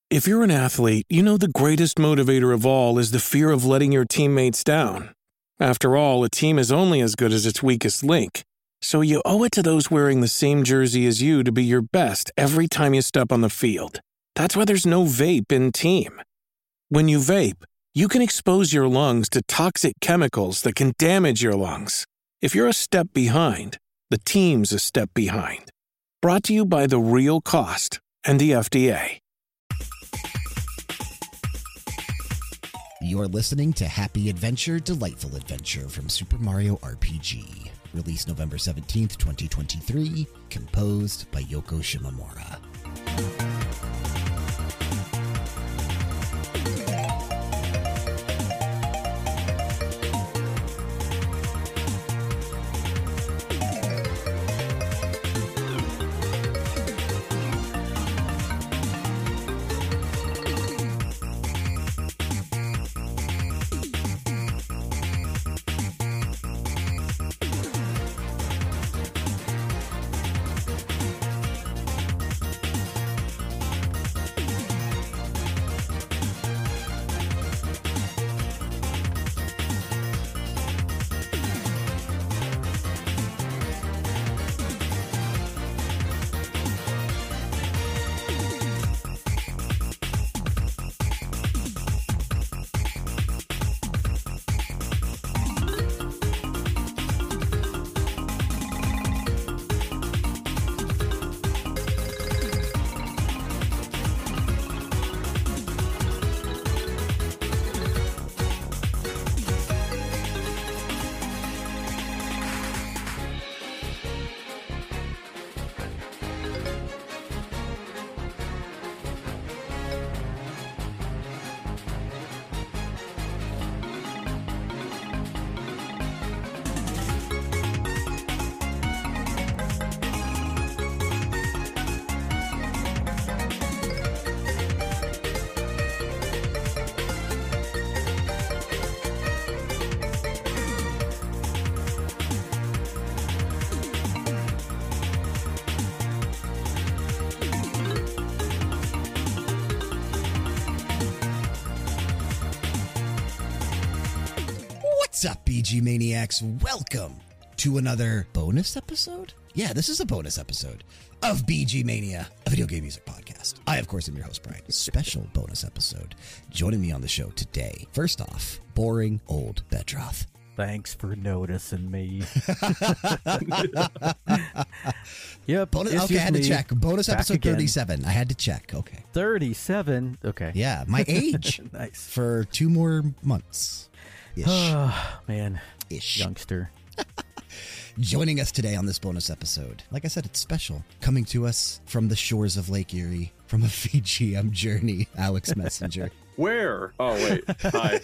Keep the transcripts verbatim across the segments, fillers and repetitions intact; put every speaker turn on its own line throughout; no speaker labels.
If you're an athlete, you know the greatest motivator of all is the fear of letting your teammates down. After all, a team is only as good as its weakest link. So you owe it to those wearing the same jersey as you to be your best every time you step on the field. That's why there's no vape in team. When you vape, you can expose your lungs to toxic chemicals that can damage your lungs. If you're a step behind, the team's a step behind. Brought to you by The Real Cost and the F D A.
You're listening to Happy Adventure, Delightful Adventure from Super Mario R P G. Released November seventeenth, twenty twenty-three. Composed by Yoko Shimomura. What's up, B G Maniacs? Welcome to another bonus episode? Yeah, this is a bonus episode of B G Mania, a video game music podcast. I, of course, am your host, Brian. Special bonus episode. Joining me on the show today, first off, boring old Bedroth.
Thanks for noticing me. Yep.
Bonus, okay, I had to
me.
check. Bonus
Back
episode
again.
thirty-seven. I had to check. Okay.
thirty-seven. Okay.
Yeah, my age.
Nice.
For two more months. Ish.
Oh, man.
Ish.
Youngster.
Joining us today on this bonus episode, like I said, it's special. Coming to us from the shores of Lake Erie, from a V G M journey, Alex Messenger.
Where? Oh, wait. Hi.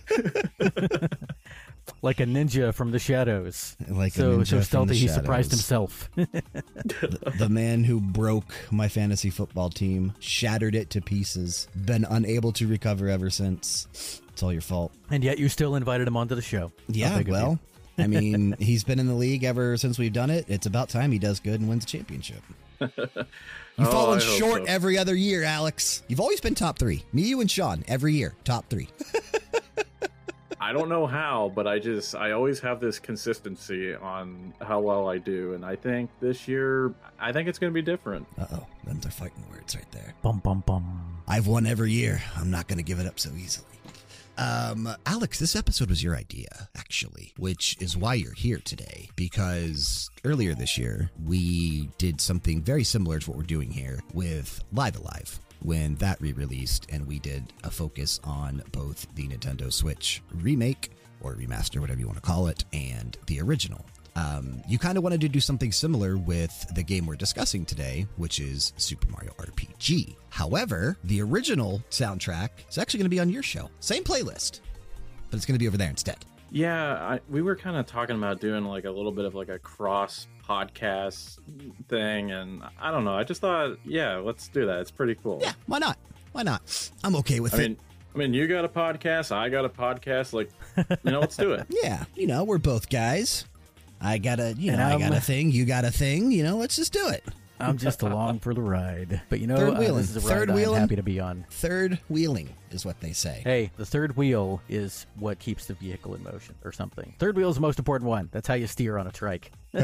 Like a ninja from the shadows.
Like
so,
a ninja
so
from
stealthy,
the
he
shadows.
surprised himself.
the, the man who broke my fantasy football team, shattered it to pieces, been unable to recover ever since. It's all your fault.
And yet you still invited him onto the show.
Yeah,
How big of
well,
you.
I mean, he's been in the league ever since we've done it. It's about time he does good and wins a championship. You've
Oh,
fallen
I hope
short
so.
every other year, Alex. You've always been top three. Me, you, and Sean, every year, top three.
I don't know how, but I just, I always have this consistency on how well I do. And I think this year, I think it's going to be different.
Uh-oh, them's are fighting words right there.
Bum, bum, bum.
I've won every year. I'm not going to give it up so easily. Um, Alex, this episode was your idea, actually, which is why you're here today, because earlier this year, we did something very similar to what we're doing here with Live Alive, when that re-released, and we did a focus on both the Nintendo Switch remake, or remaster, whatever you want to call it, and the original. Um, you kind of wanted to do something similar with the game we're discussing today, which is Super Mario R P G. However, the original soundtrack is actually going to be on your show. Same playlist, but it's going to be over there instead.
Yeah, I, we were kind of talking about doing like a little bit of like a cross podcast thing. And I don't know. I just thought, yeah, let's do that. It's pretty cool.
Yeah, why not? Why not? I'm okay with
I
it.
mean, I mean, you got a podcast. I got a podcast. Like, you know, let's do it.
Yeah, you know, we're both guys. I got a, you know,
And
I got
I'm-
a thing. You got a thing. You know, let's just do it.
I'm just along for the ride. But you know,
Third
uh,
wheeling.
this is a
Third
ride I'm
wheeling.
happy to be on.
Third wheeling is what they say.
Hey, the third wheel is what keeps the vehicle in motion or something. Third wheel is the most important one. That's how you steer on a trike.
Oh,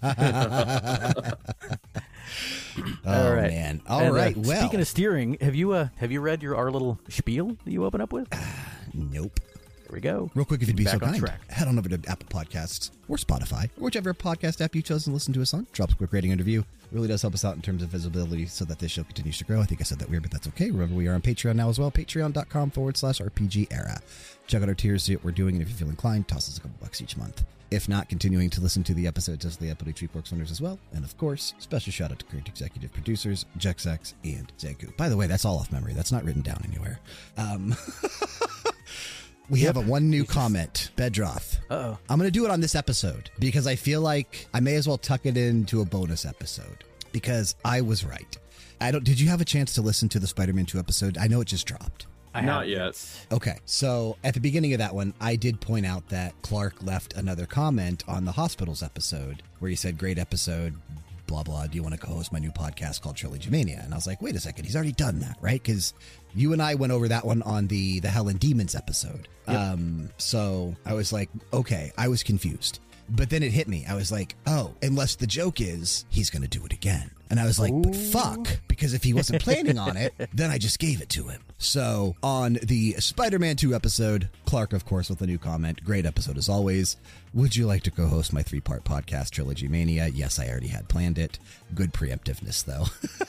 All right.
man. All
And, uh,
right. Well,
speaking of steering, have you uh, have you read your our little spiel that you open up with?
nope.
Here we go.
Real quick, if you'd be
Back
so
on
kind,
track.
head on over to Apple Podcasts or Spotify, or whichever podcast app you chose to listen to us on. Drop us a quick rating and review. It really does help us out in terms of visibility so that this show continues to grow. I think I said that weird, but that's okay. Remember, we are on Patreon now as well. Patreon.com forward slash RPG era. Check out our tiers, see what we're doing, and if you feel inclined, toss us a couple bucks each month. If not, continuing to listen to the episodes of the Epic Tree Forks Winners as well. And of course, special shout out to current executive producers, Jexx and Zanku. By the way, that's all off memory. That's not written down anywhere. Um... We
Yep.
have a one new comment, Bedroth.
Uh-oh.
I'm going to do it on this episode because I feel like I may as well tuck it into a bonus episode because I was right. I don't. Did you have a chance to listen to the Spider-Man two episode? I know it just dropped.
I
Not
haven't.
yet.
Okay, so at the beginning of that one, I did point out that Clark left another comment on the Hospitals episode where he said, great episode, blah, blah. Do you want to co-host my new podcast called Trilogy Mania? And I was like, wait a second, he's already done that, right? Because you and I went over that one on the, the Hell and Demons episode.
Yep.
Um, so I was like, okay, I was confused. But then it hit me. I was like, oh, unless the joke is he's going to do it again. And I was like, but fuck, because if he wasn't planning on it, then I just gave it to him. So on the Spider-Man two episode, Clark, of course, with a new comment. Great episode as always. Would you like to co-host my three-part podcast, Trilogy Mania? Yes, I already had planned it. Good preemptiveness, though.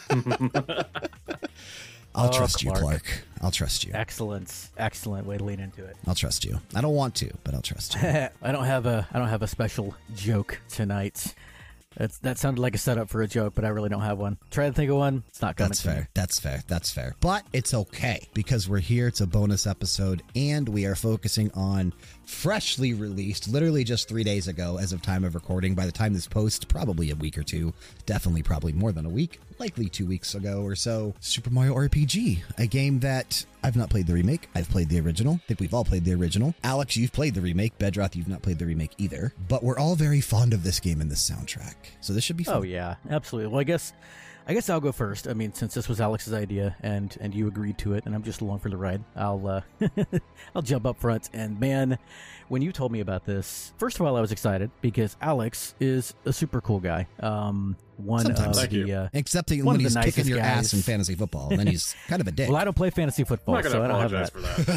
I'll
Oh,
trust you,
Clark.
Clark. I'll trust you.
Excellent. Excellent way to lean into it.
I'll trust you. I don't want to, but I'll trust you.
I don't have a I don't have a special joke tonight. That's, that sounded like a setup for a joke, but I really don't have one. Try to think of one. It's not coming
That's
to me.
fair. That's fair. That's fair. But it's okay because we're here. It's a bonus episode, and we are focusing on freshly released, literally just three days ago as of time of recording. By the time this posts, probably a week or two. Definitely probably more than a week. Likely two weeks ago or so. Super Mario R P G, a game that I've not played the remake. I've played the original. I think we've all played the original. Alex, you've played the remake. Bedroth, you've not played the remake either. But we're all very fond of this game and this soundtrack. So this should be fun.
Oh yeah, absolutely. Well, I guess I guess I'll go first. I mean, since this was Alex's idea and and you agreed to it, and I'm just along for the ride, I'll uh, I'll jump up front. And man, when you told me about this, first of all, I was excited because Alex is a super cool guy. Um, one
Sometimes.
of
Thank
the
you.
uh,
Except when
One of the
he's kicking
nicest
your
guys.
ass in fantasy football, and then he's kind of a dick.
well, I don't play fantasy
I'm
football,
not going
so
to
I don't have
apologize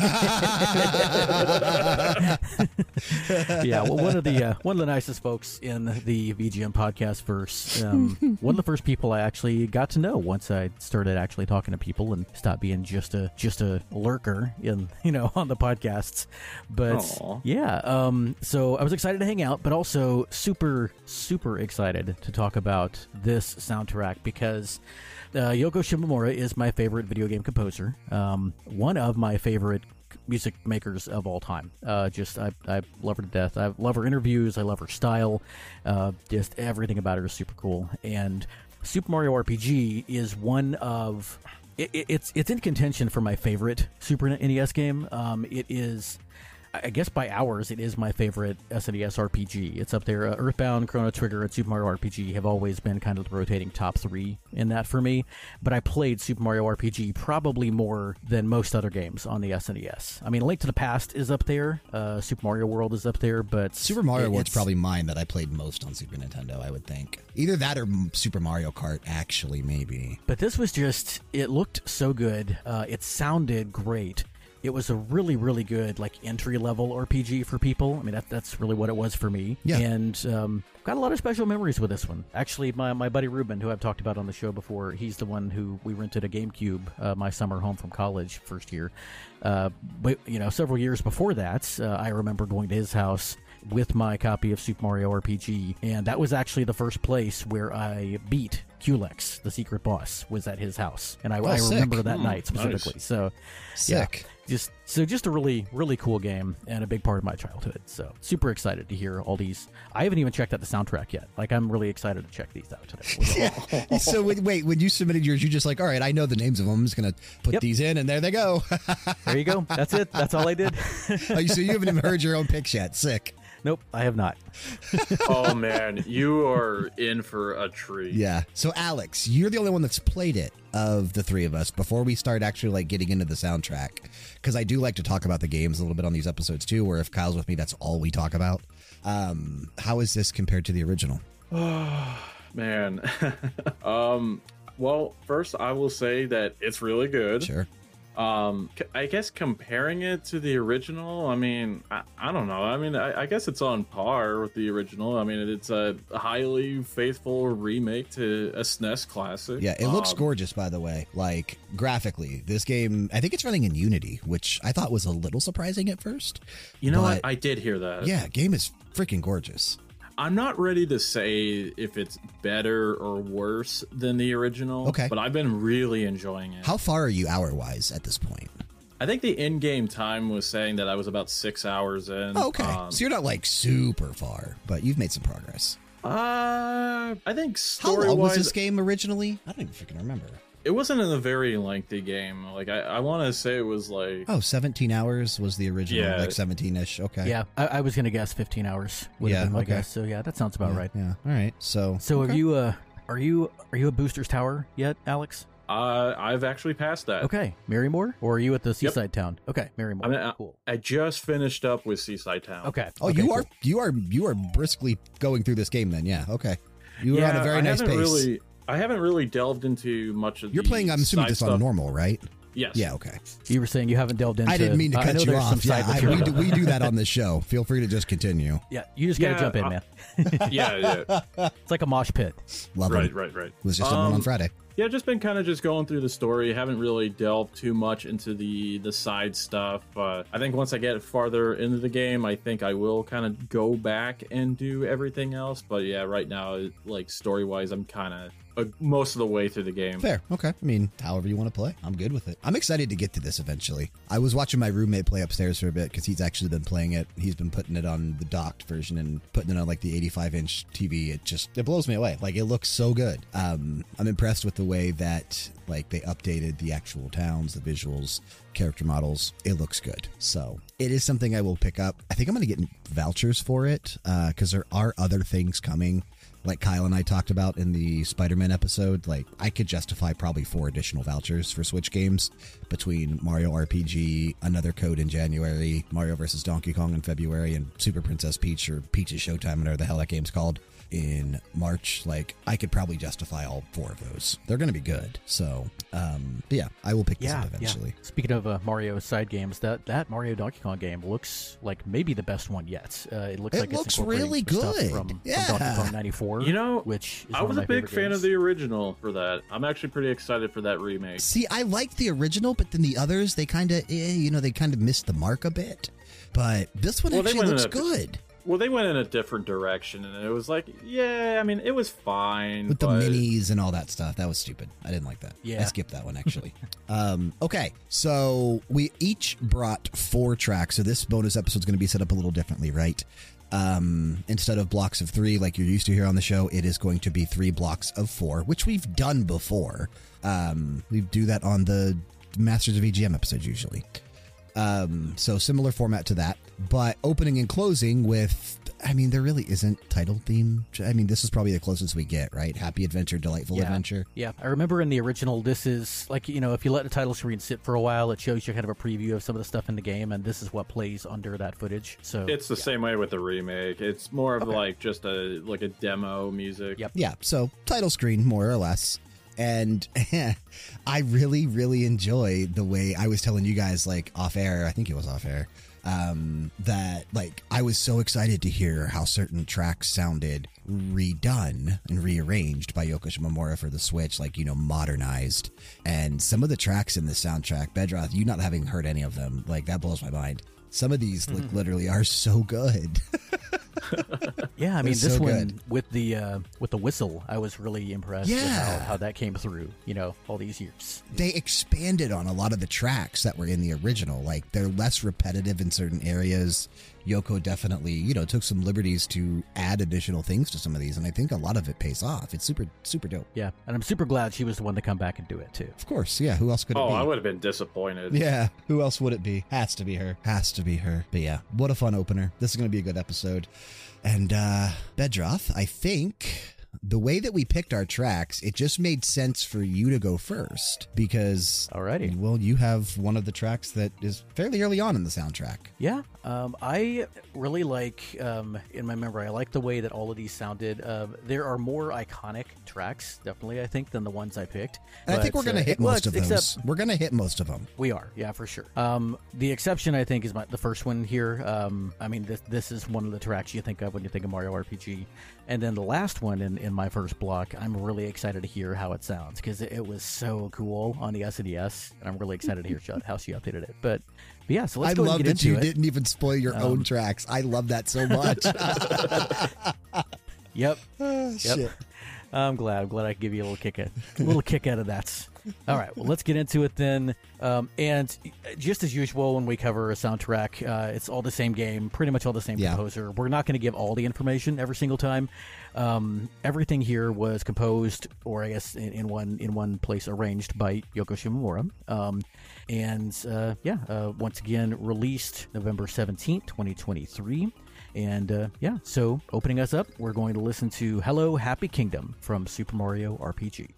that.
for that.
Yeah, well, one of the uh, one of the nicest folks in the V G M podcast verse. Um, one of the first people I actually got to know once I started actually talking to people and stopped being just a just a lurker in you know on the podcasts. But
Aw.
yeah, um, so I was excited to hang out, but also super super excited to talk about this soundtrack because uh, Yoko Shimomura is my favorite video game composer. Um, one of my favorite music makers of all time. Uh, just I, I love her to death. I love her interviews. I love her style. Uh, just everything about her is super cool. And Super Mario R P G is one of it, it, it's it's in contention for my favorite Super N E S game. Um, it is. I guess by hours, it is my favorite S N E S R P G. It's up there. Uh, Earthbound, Chrono Trigger, and Super Mario R P G have always been kind of the rotating top three in that for me. But I played Super Mario R P G probably more than most other games on the S N E S. I mean, Link to the Past is up there. Uh, Super Mario World is up there, but
Super Mario
it-
World's
it's-
probably mine that I played most on Super Nintendo, I would think. Either that or M- Super Mario Kart, actually, maybe.
But this was just, it looked so good. Uh, it sounded great. It was a really, really good, like, entry-level R P G for people. I mean, that, that's really what it was for me.
Yeah.
And um, got a lot of special memories with this one. Actually, my, my buddy Ruben, who I've talked about on the show before, he's the one who we rented a GameCube uh, my summer home from college first year. Uh, but, you know, several years before that, uh, I remember going to his house with my copy of Super Mario R P G, and that was actually the first place where I beat Culex, the secret boss, was at his house, and I,
Oh,
I
sick.
remember that
Hmm,
night specifically.
nice.
So,
Sick.
yeah, just so just a really really cool game and a big part of my childhood. So super excited to hear all these. I haven't even checked out the soundtrack yet. Like I'm really excited to check these out today.
Yeah. So when, wait, when you submitted yours, you just like, all right, I know the names of them. I'm just going to put
Yep.
these in, and there they go.
There you go. That's it. That's all I did.
Oh, so you haven't even heard your own picks yet. Sick.
Nope, I have not.
Oh man, you are in for a treat.
Yeah. So Alex, you're the only one that's played it of the three of us before we start actually like getting into the soundtrack. Because I do like to talk about the games a little bit on these episodes too, where if Kyle's with me, that's all we talk about. Um, how is this compared to the original?
Oh, man. um, well, first I will say that it's really good.
Sure.
Um, c- I guess comparing it to the original, I mean, I, I don't know. I mean, I, I guess it's on par with the original. I mean, it's a highly faithful remake to a S N E S classic.
Yeah, it looks
Um,
gorgeous, by the way. Like, graphically, this game, I think it's running in Unity, which I thought was a little surprising at first.
You know
but,
what? I did hear that.
Yeah, game is freaking gorgeous.
I'm not ready to say if it's better or worse than the original.
Okay.
But I've been really enjoying it.
How far are you hour-wise at this point?
I think the in-game time was saying that I was about six hours in.
Oh, okay.
Um,
So you're not, like, super far, but you've made some progress.
uh, I think
How long was
story-wise,
this game originally? I don't even freaking remember.
it wasn't a very lengthy game. Like, I, I want to say it was like...
Oh, seventeen hours was the original,
Yeah.
like seventeen-ish. Okay.
Yeah, I, I was going to guess fifteen hours would
Yeah,
have been my
okay.
guess. So yeah, that sounds about
yeah,
right.
Yeah. All right. So.
So
okay.
are you uh are you are you a Booster's Tower yet, Alex?
Uh, I've actually passed that.
Okay, Marymore, or are you at the seaside town? Okay, Marymore.
I mean, I,
cool.
I just finished up with Seaside Town.
Okay.
Oh,
okay,
you
cool.
are you are you are briskly going through this game then? Yeah. Okay. You are
yeah,
on a very
I
nice
haven't
pace.
Really, I haven't really delved into much of
You're
the
playing. I'm assuming
side
just
stuff.
on normal, right?
Yes.
Yeah. Okay.
You were saying you haven't delved into.
I didn't mean to
I
cut
know
you
there's some
off. Yeah,
side
I,
material.
we, do, we do that on this show. Feel free to just continue.
Yeah, you just gotta
Yeah,
jump in,
I-
man.
Yeah, yeah.
It's like a mosh pit.
Love
right,
it.
right, right.
Was just on one on
Um,
Friday.
Yeah, just been kind of just going through the story. Haven't really delved too much into the the side stuff. Uh, I think once I get farther into the game, I think I will kind of go back and do everything else. But yeah, right now, it- like story wise, I'm kind of uh, most of the way through the game.
Fair. Okay. I mean, however you want to play, I'm good with it. I'm excited to get to this eventually. I was watching my roommate play upstairs for a bit because he's actually been playing it. He's been putting it on the docked version and putting it on like the eighty-five inch T V. It just it blows me away. Like it looks so good. Um, I'm impressed with the way that like they updated the actual towns, the visuals, character models. It looks good. So it is something I will pick up. I think I'm going to get vouchers for it because there are other things coming. Like Kyle and I talked about in the Spider-Man episode, like I could justify probably four additional vouchers for Switch games between Mario R P G, Another Code in January, Mario versus Donkey Kong in February, and Super Princess Peach or Peach's Showtime, whatever the hell that game's called, in March. Like I could probably justify all four of those. They're going to be good. So, um, but yeah, I will pick this
Yeah,
up eventually.
yeah. Speaking of uh, Mario side games, that that Mario Donkey Kong game looks like maybe the best one yet. Uh, it looks
It
like
looks
it's incorporating
really
some stuff
good.
From,
Yeah.
from Donkey Kong ninety-four.
You know,
which is
I
one
was
of
a
my
big
favorite
fan
games.
of the original for that. I'm actually pretty excited for that remake.
See, I like the original, but then the others, they kind of, eh, you know, they kind of missed the mark a bit. But this one
Well, they
actually
went in
looks
a-
good.
Well, they went in a different direction, and it was like, yeah, I mean, it was fine.
With the
but
minis and all that stuff. That was stupid. I didn't like that.
Yeah.
I skipped that one, actually. um, okay, so we each brought four tracks. So this bonus episode is going to be set up a little differently, right? Um, instead of blocks of three like you're used to here on the show, it is going to be three blocks of four, which we've done before. Um, we do that on the Masters of E G M episodes usually. Um, so similar format to that, but opening and closing with, I mean, there really isn't title theme. I mean, this is probably the closest we get, right? Happy adventure, delightful
Yeah.
adventure.
Yeah, I remember in the original, this is like, you know, if you let the title screen sit for a while, it shows you kind of a preview of some of the stuff in the game, and this is what plays under that footage. So
It's the same way with the remake. It's more of
Okay.
like just a like a demo music.
Yep.
Yeah, so title screen, more or less. And I really, really enjoy the way I was telling you guys, like off air, I think it was off air, um, that like I was so excited to hear how certain tracks sounded redone and rearranged by Yoko Shimomura for the Switch, like, you know, modernized. And some of the tracks in the soundtrack, Bedroth, you not having heard any of them, like that blows my mind. Some of these like, literally are so good.
Yeah, I mean,
It's
this
so
one
good.
with the uh, with the whistle, I was really impressed with
Yeah.
how, how that came through. You know, all these years.
They expanded on a lot of the tracks that were in the original. Like, they're less repetitive in certain areas. Yoko definitely, you know, took some liberties to add additional things to some of these, and I think a lot of it pays off. It's super, super dope.
Yeah, and I'm super glad she was the one to come back and do it too.
Of course, yeah. Who else could it
Oh,
be?
I would have been disappointed.
Yeah, who else would it be? Has to be her. Has to be her. But yeah, what a fun opener. This is going to be a good episode. And uh Bedroth, I think the way that we picked our tracks, it just made sense for you to go first because,
Alrighty.
well, you have one of the tracks that is fairly early on in the soundtrack.
Yeah, um, I really like, um, in my memory, I like the way that all of these sounded. Uh, there are more iconic tracks, definitely, I think, than the ones I picked.
And I think
But,
we're going to
uh,
hit
well,
most of
ex-
those.
except-
We're going to hit most of them.
We are, yeah, for sure. Um, the exception, I think, is my, the first one here. Um, I mean, this this is one of the tracks you think of when you think of Mario R P G. And then the last one in, in my first block, I'm really excited to hear how it sounds because it, it was so cool on the S N E S, and I'm really excited to hear she- how she updated it. But, but yeah, so let's
I
go
love
ahead and
that
get
you
into it.
didn't even spoil your
Um,
own tracks. I love that so much.
Yep.
Oh,
Yep.
shit.
I'm glad. I'm glad I could give you a little kick, a little kick out of that. All right. Well, let's get into it then. Um, and just as usual, when we cover a soundtrack, uh, it's all the same game, pretty much all the same
Yeah.
composer. We're not going to give all the information every single time. Um, everything here was composed, or I guess in, in one in one place arranged by Yoko Shimomura. Um, and uh, yeah, uh, once again released November seventeenth, twenty twenty-three. And uh, yeah, so opening us up, we're going to listen to Hello Happy Kingdom from Super Mario R P G.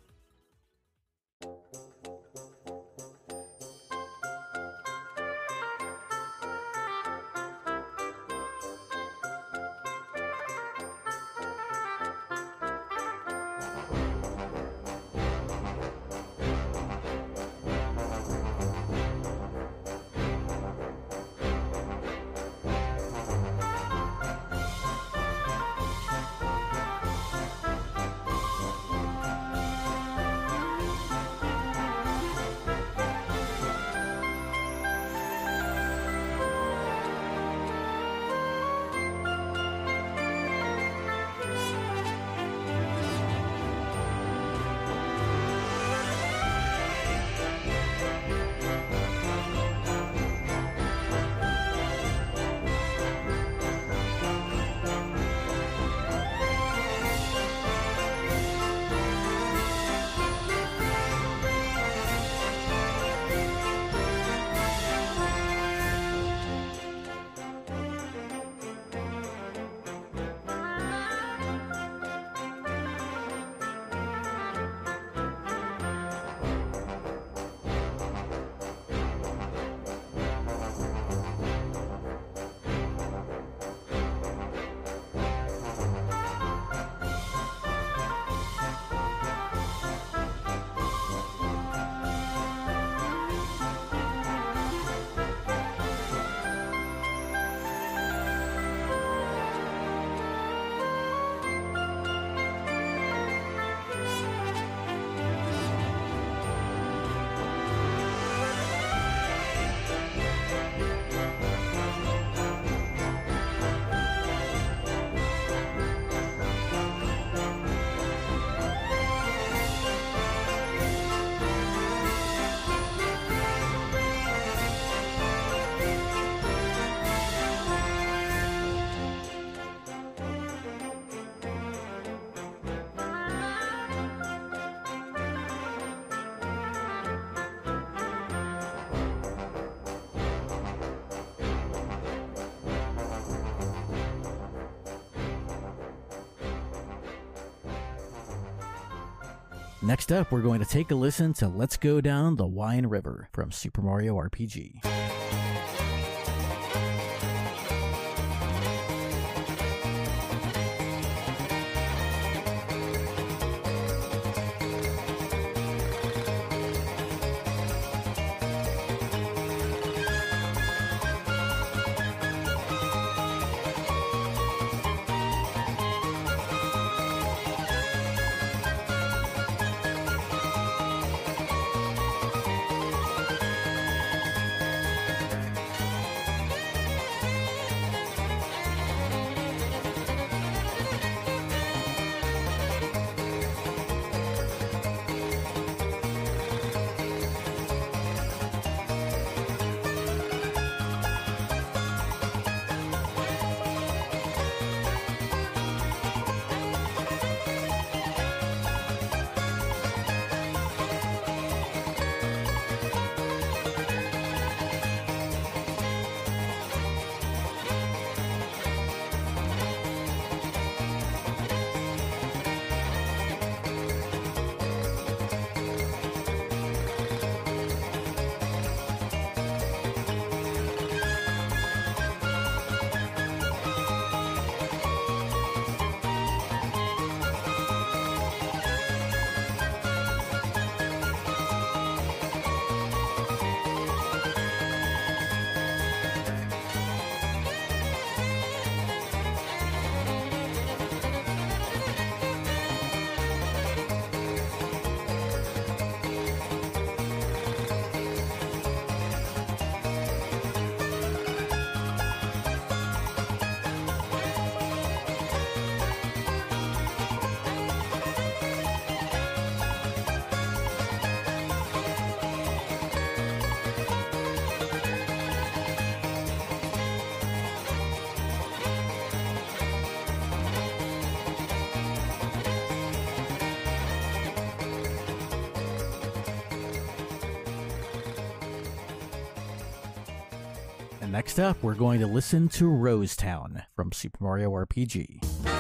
Next up, we're going to take a listen to Let's Go Down the Wine River from Super Mario R P G. Next up, we're going to listen to Rose Town from Super Mario R P G.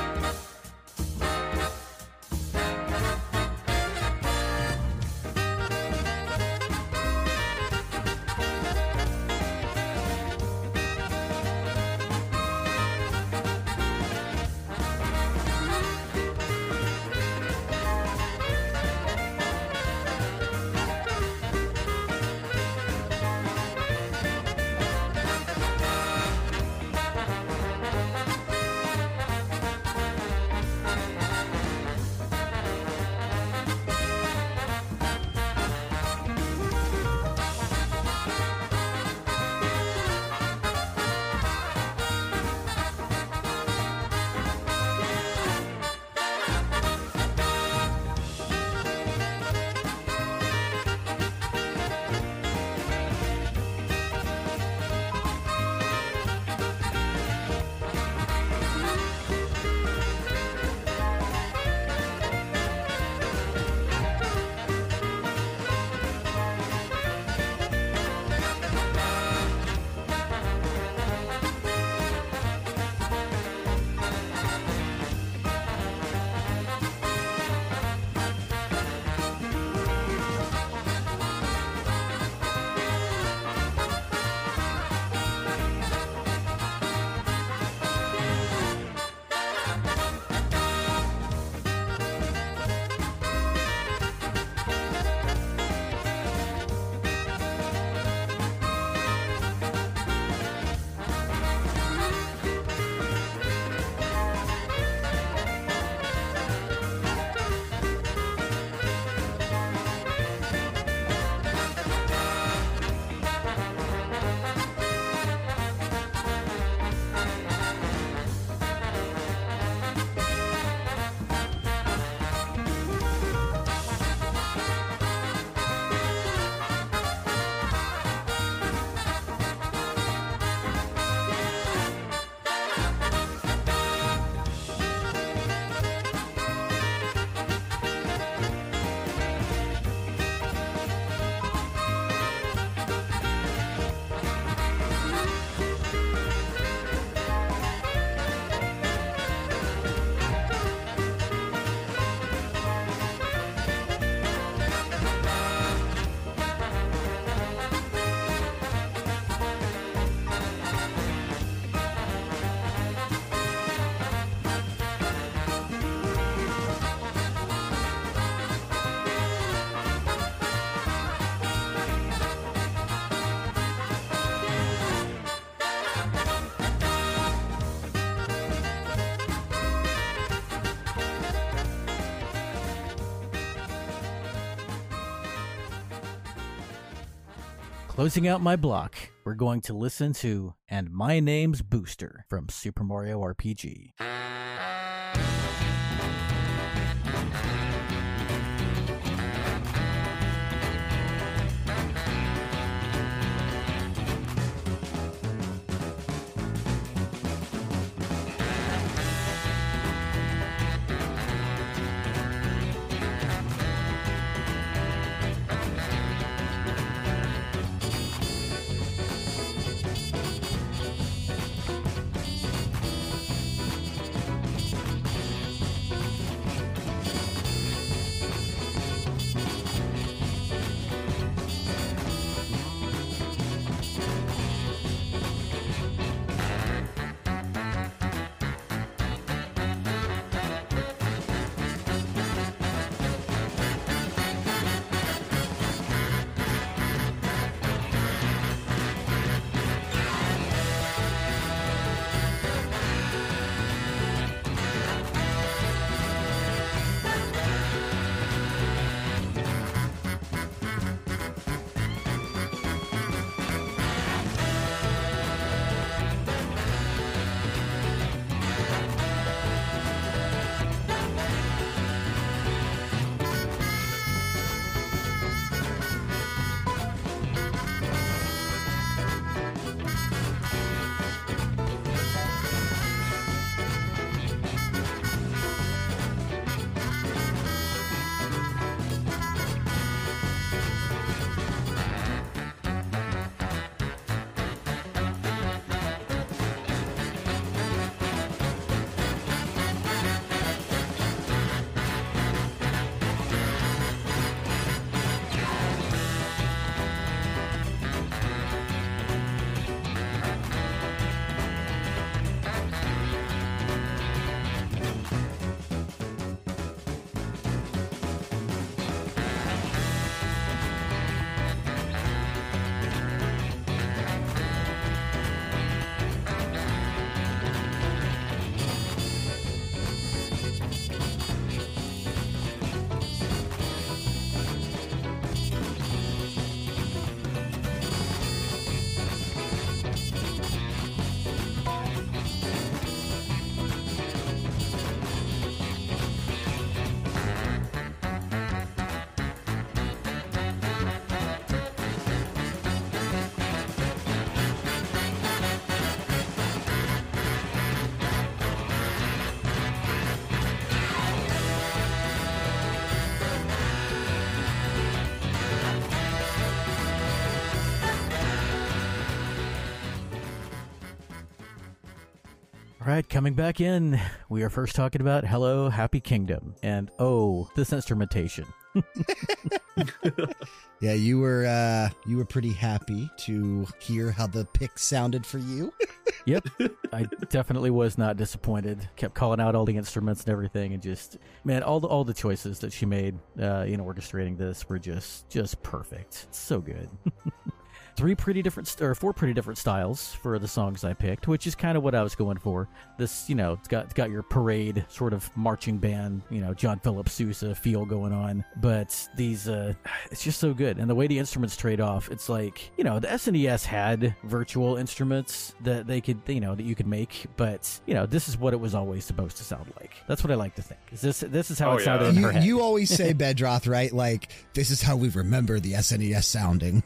Closing out my block, we're going to listen to And My Name's Booster from Super Mario R P G. All right, coming back in, we are first talking about Hello, Happy Kingdom. And oh, this instrumentation.
Yeah, you were uh, you were pretty happy to hear how the pick sounded for you.
Yep, I definitely was not disappointed. Kept calling out all the instruments and everything, and just man, all the all the choices that she made uh, in orchestrating this were just just perfect. It's so good. Three pretty different, st- or four pretty different styles for the songs I picked, which is kind of what I was going for. This, you know, it's got it's got your parade sort of marching band, you know, John Philip Sousa feel going on. But these, uh, it's just so good, and the way the instruments trade off, it's like, you know, the S N E S had virtual instruments that they could, you know, that you could make, but you know, this is what it was always supposed to sound like. That's what I like to think. Is this this is how
Oh,
it
yeah.
sounded in
You,
her head.
you always say, Bedroth, right? Like, this is how we remember the S N E S sounding.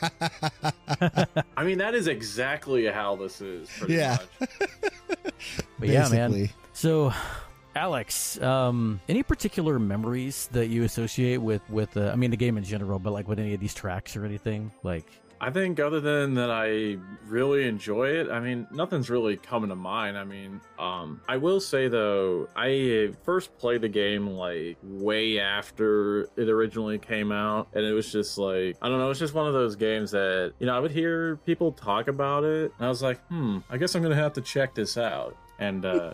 I mean, that is exactly how this is, pretty
Yeah.
much.
But yeah, man.
Basically.
So, Alex, um, any particular memories that you associate with with uh, I mean the game in general, but like with any of these tracks or anything? Like,
I think other than that I really enjoy it, I mean, nothing's really coming to mind. I mean, um, I will say though, I first played the game like way after it originally came out, and it was just like, I don't know, it's just one of those games that, you know, I would hear people talk about it, and I was like, hmm, I guess I'm gonna have to check this out. And uh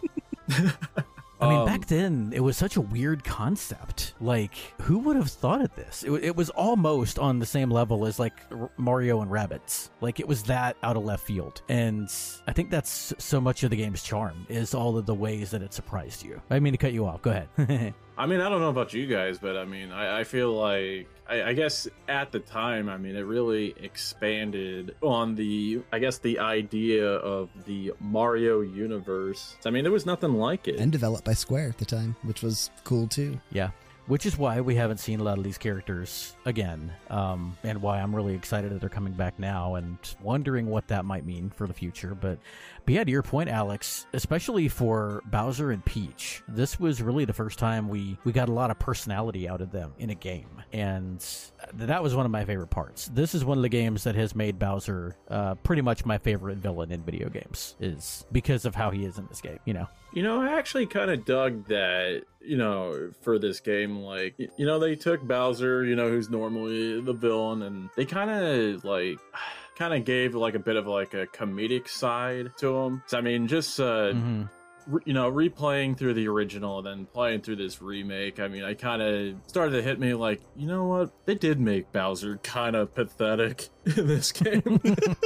I mean,
Um,
back then, it was such a weird concept. Like, who would have thought of this? It, wa- it was almost on the same level as, like, R- Mario and Rabbids. Like, it was that out of left field. And I think that's so much of the game's charm, is all of the ways that it surprised you. I mean to cut you off. Go ahead.
I mean, I don't know about you guys, but I mean, I, I feel like, I, I guess at the time, I mean, it really expanded on the, I guess, the idea of the Mario universe. I mean, there was nothing like it.
And developed by Square at the time, which was cool too.
Yeah. Which is why we haven't seen a lot of these characters again, um, and why I'm really excited that they're coming back now and wondering what that might mean for the future. But, but yeah, to your point, Alex, especially for Bowser and Peach, this was really the first time we, we got a lot of personality out of them in a game. And that was one of my favorite parts. This is one of the games that has made Bowser uh, pretty much my favorite villain in video games, is because of how he is in this game, you know?
You know, I actually kind of dug that, you know, for this game. Like, y- you know, they took Bowser, you know, who's normally the villain, and they kind of, like, kind of gave, like, a bit of, like, a comedic side to him. So, I mean, just, uh,
Mm-hmm.
re- you know, replaying through the original and then playing through this remake, I mean, I kind of started to hit me like, you know what? They did make Bowser kind of pathetic in this game.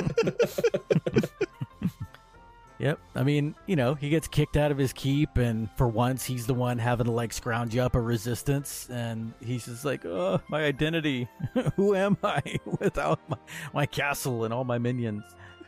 Yep. I mean, you know, he gets kicked out of his keep, and for once, he's the one having to, like, scrounge up a resistance, and he's just like, oh, my identity. Who am I without my, my castle and all my minions?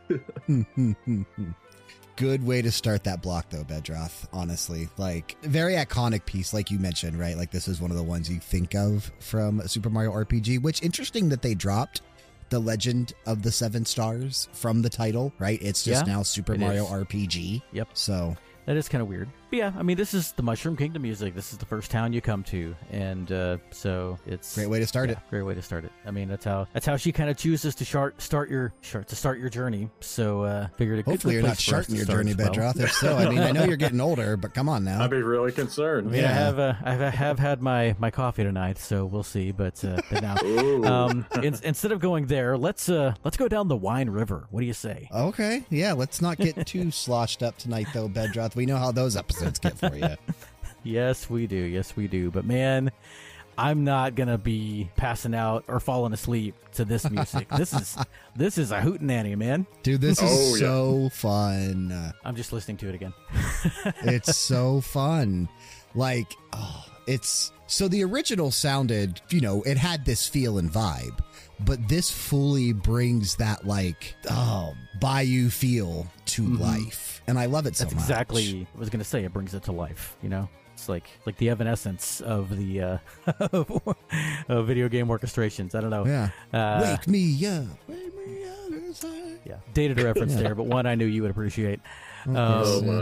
Good way to start that block, though, Bedroth, honestly. Like, very iconic piece, like you mentioned, right? Like, this is one of the ones you think of from Super Mario R P G, which, interesting that they dropped the Legend of the Seven Stars from the title, right? It's just
Yeah,
now Super
it
Mario
is.
R P G.
Yep.
So,
That is kind of weird. But yeah, I mean, this is the Mushroom Kingdom music. This is the first town you come to, and uh, so it's
great way to start
yeah,
it.
Great way to start it. I mean, that's how that's how she kind of chooses to start start your start to start your journey. So uh, figured a good
Hopefully, you're not
place for us
sharting
to
your
start
journey,
as well.
Bedroth. If so, I mean, I know you're getting older, but come on now.
I'd be really concerned.
I mean, I
Yeah.
have uh, I have- I have had my, my coffee tonight, so we'll see. But, uh, but now,
Ooh.
um, in, instead of going there, let's uh, let's go down the Wine River. What do you say?
Okay, yeah, let's not get too sloshed up tonight, though, Bedroth. We know how those episodes get for you.
Yes, we do. Yes, we do. But man, I'm not gonna be passing out or falling asleep to this music. this is this is a hootenanny, man.
Dude, this is
Oh, yeah.
so fun.
I'm just listening to it again.
It's so fun. Like, oh, it's so the original sounded, you know, it had this feel and vibe, but this fully brings that, like, oh, bayou feel to
Mhm.
life. And I love it so
That's
much.
exactly I was gonna say. It brings it to life. You know, it's like like the evanescence of the uh, of video game orchestrations. I don't know.
Yeah.
Uh,
Wake me up. Wake me up inside.
Yeah, dated reference there, but one I knew you would appreciate. Um,
Oh,
Yes.
uh,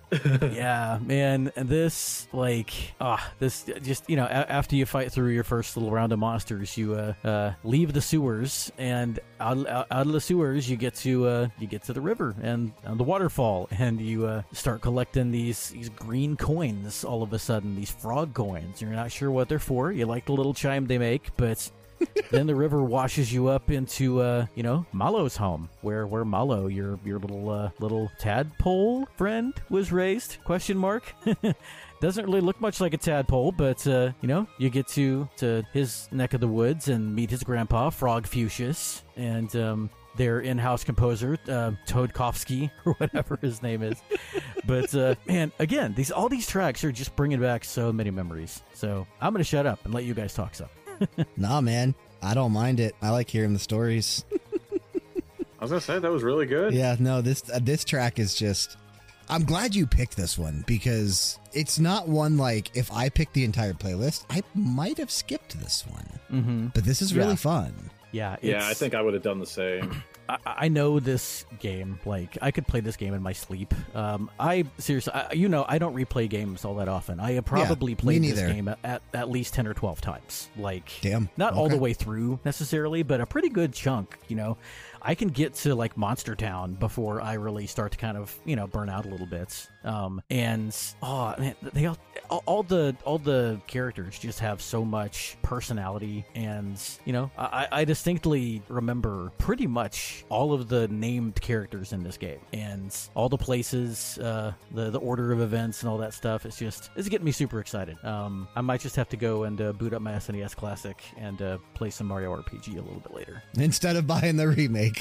Yeah, man, and this, like, ah, this just, you know, a- after you fight through your first little round of monsters, you uh, uh leave the sewers, and out, out, out of the sewers, you get to uh you get to the river and, and the waterfall, and you uh start collecting these these green coins. All of a sudden, these frog coins. You're not sure what they're for. You like the little chime they make, but then the river washes you up into, uh, you know, Malo's home, where where Malo, your your little uh, little tadpole friend, was raised? Question mark. Doesn't really look much like a tadpole, but uh, you know, you get to to his neck of the woods and meet his grandpa, Frog Fuchsius, and um, their in-house composer, uh, Toadkovsky, or whatever his name is. But uh, man, again, these all these tracks are just bringing back so many memories. So I'm gonna shut up and let you guys talk some.
Nah, man, I don't mind it. I like hearing the stories.
I was gonna say that was really good.
Yeah, no, this uh, this track is just. I'm glad you picked this one because it's not one like if I picked the entire playlist, I might have skipped this one.
Mm-hmm.
But this is really
Yeah.
fun.
Yeah,
Yeah,
it's-
I think I would have done the same.
I, I know this game. Like, I could play this game in my sleep. Um, I seriously, I, you know, I don't replay games all that often. I have probably
me
played this
neither.
game at, at at least ten or twelve times. Like,
Damn.
not all
Okay.
the way through necessarily, but a pretty good chunk. You know, I can get to like Monster Town before I really start to kind of, you know, burn out a little bit. Um, and oh man, they all, all all the all the characters just have so much personality, and you know, I, I distinctly remember pretty much all of the named characters in this game, and all the places, uh, the the order of events, and all that stuff. It's just it's getting me super excited. Um, I might just have to go and uh, boot up my S N E S Classic and uh, play some Mario R P G a little bit later.
Instead of buying the remake.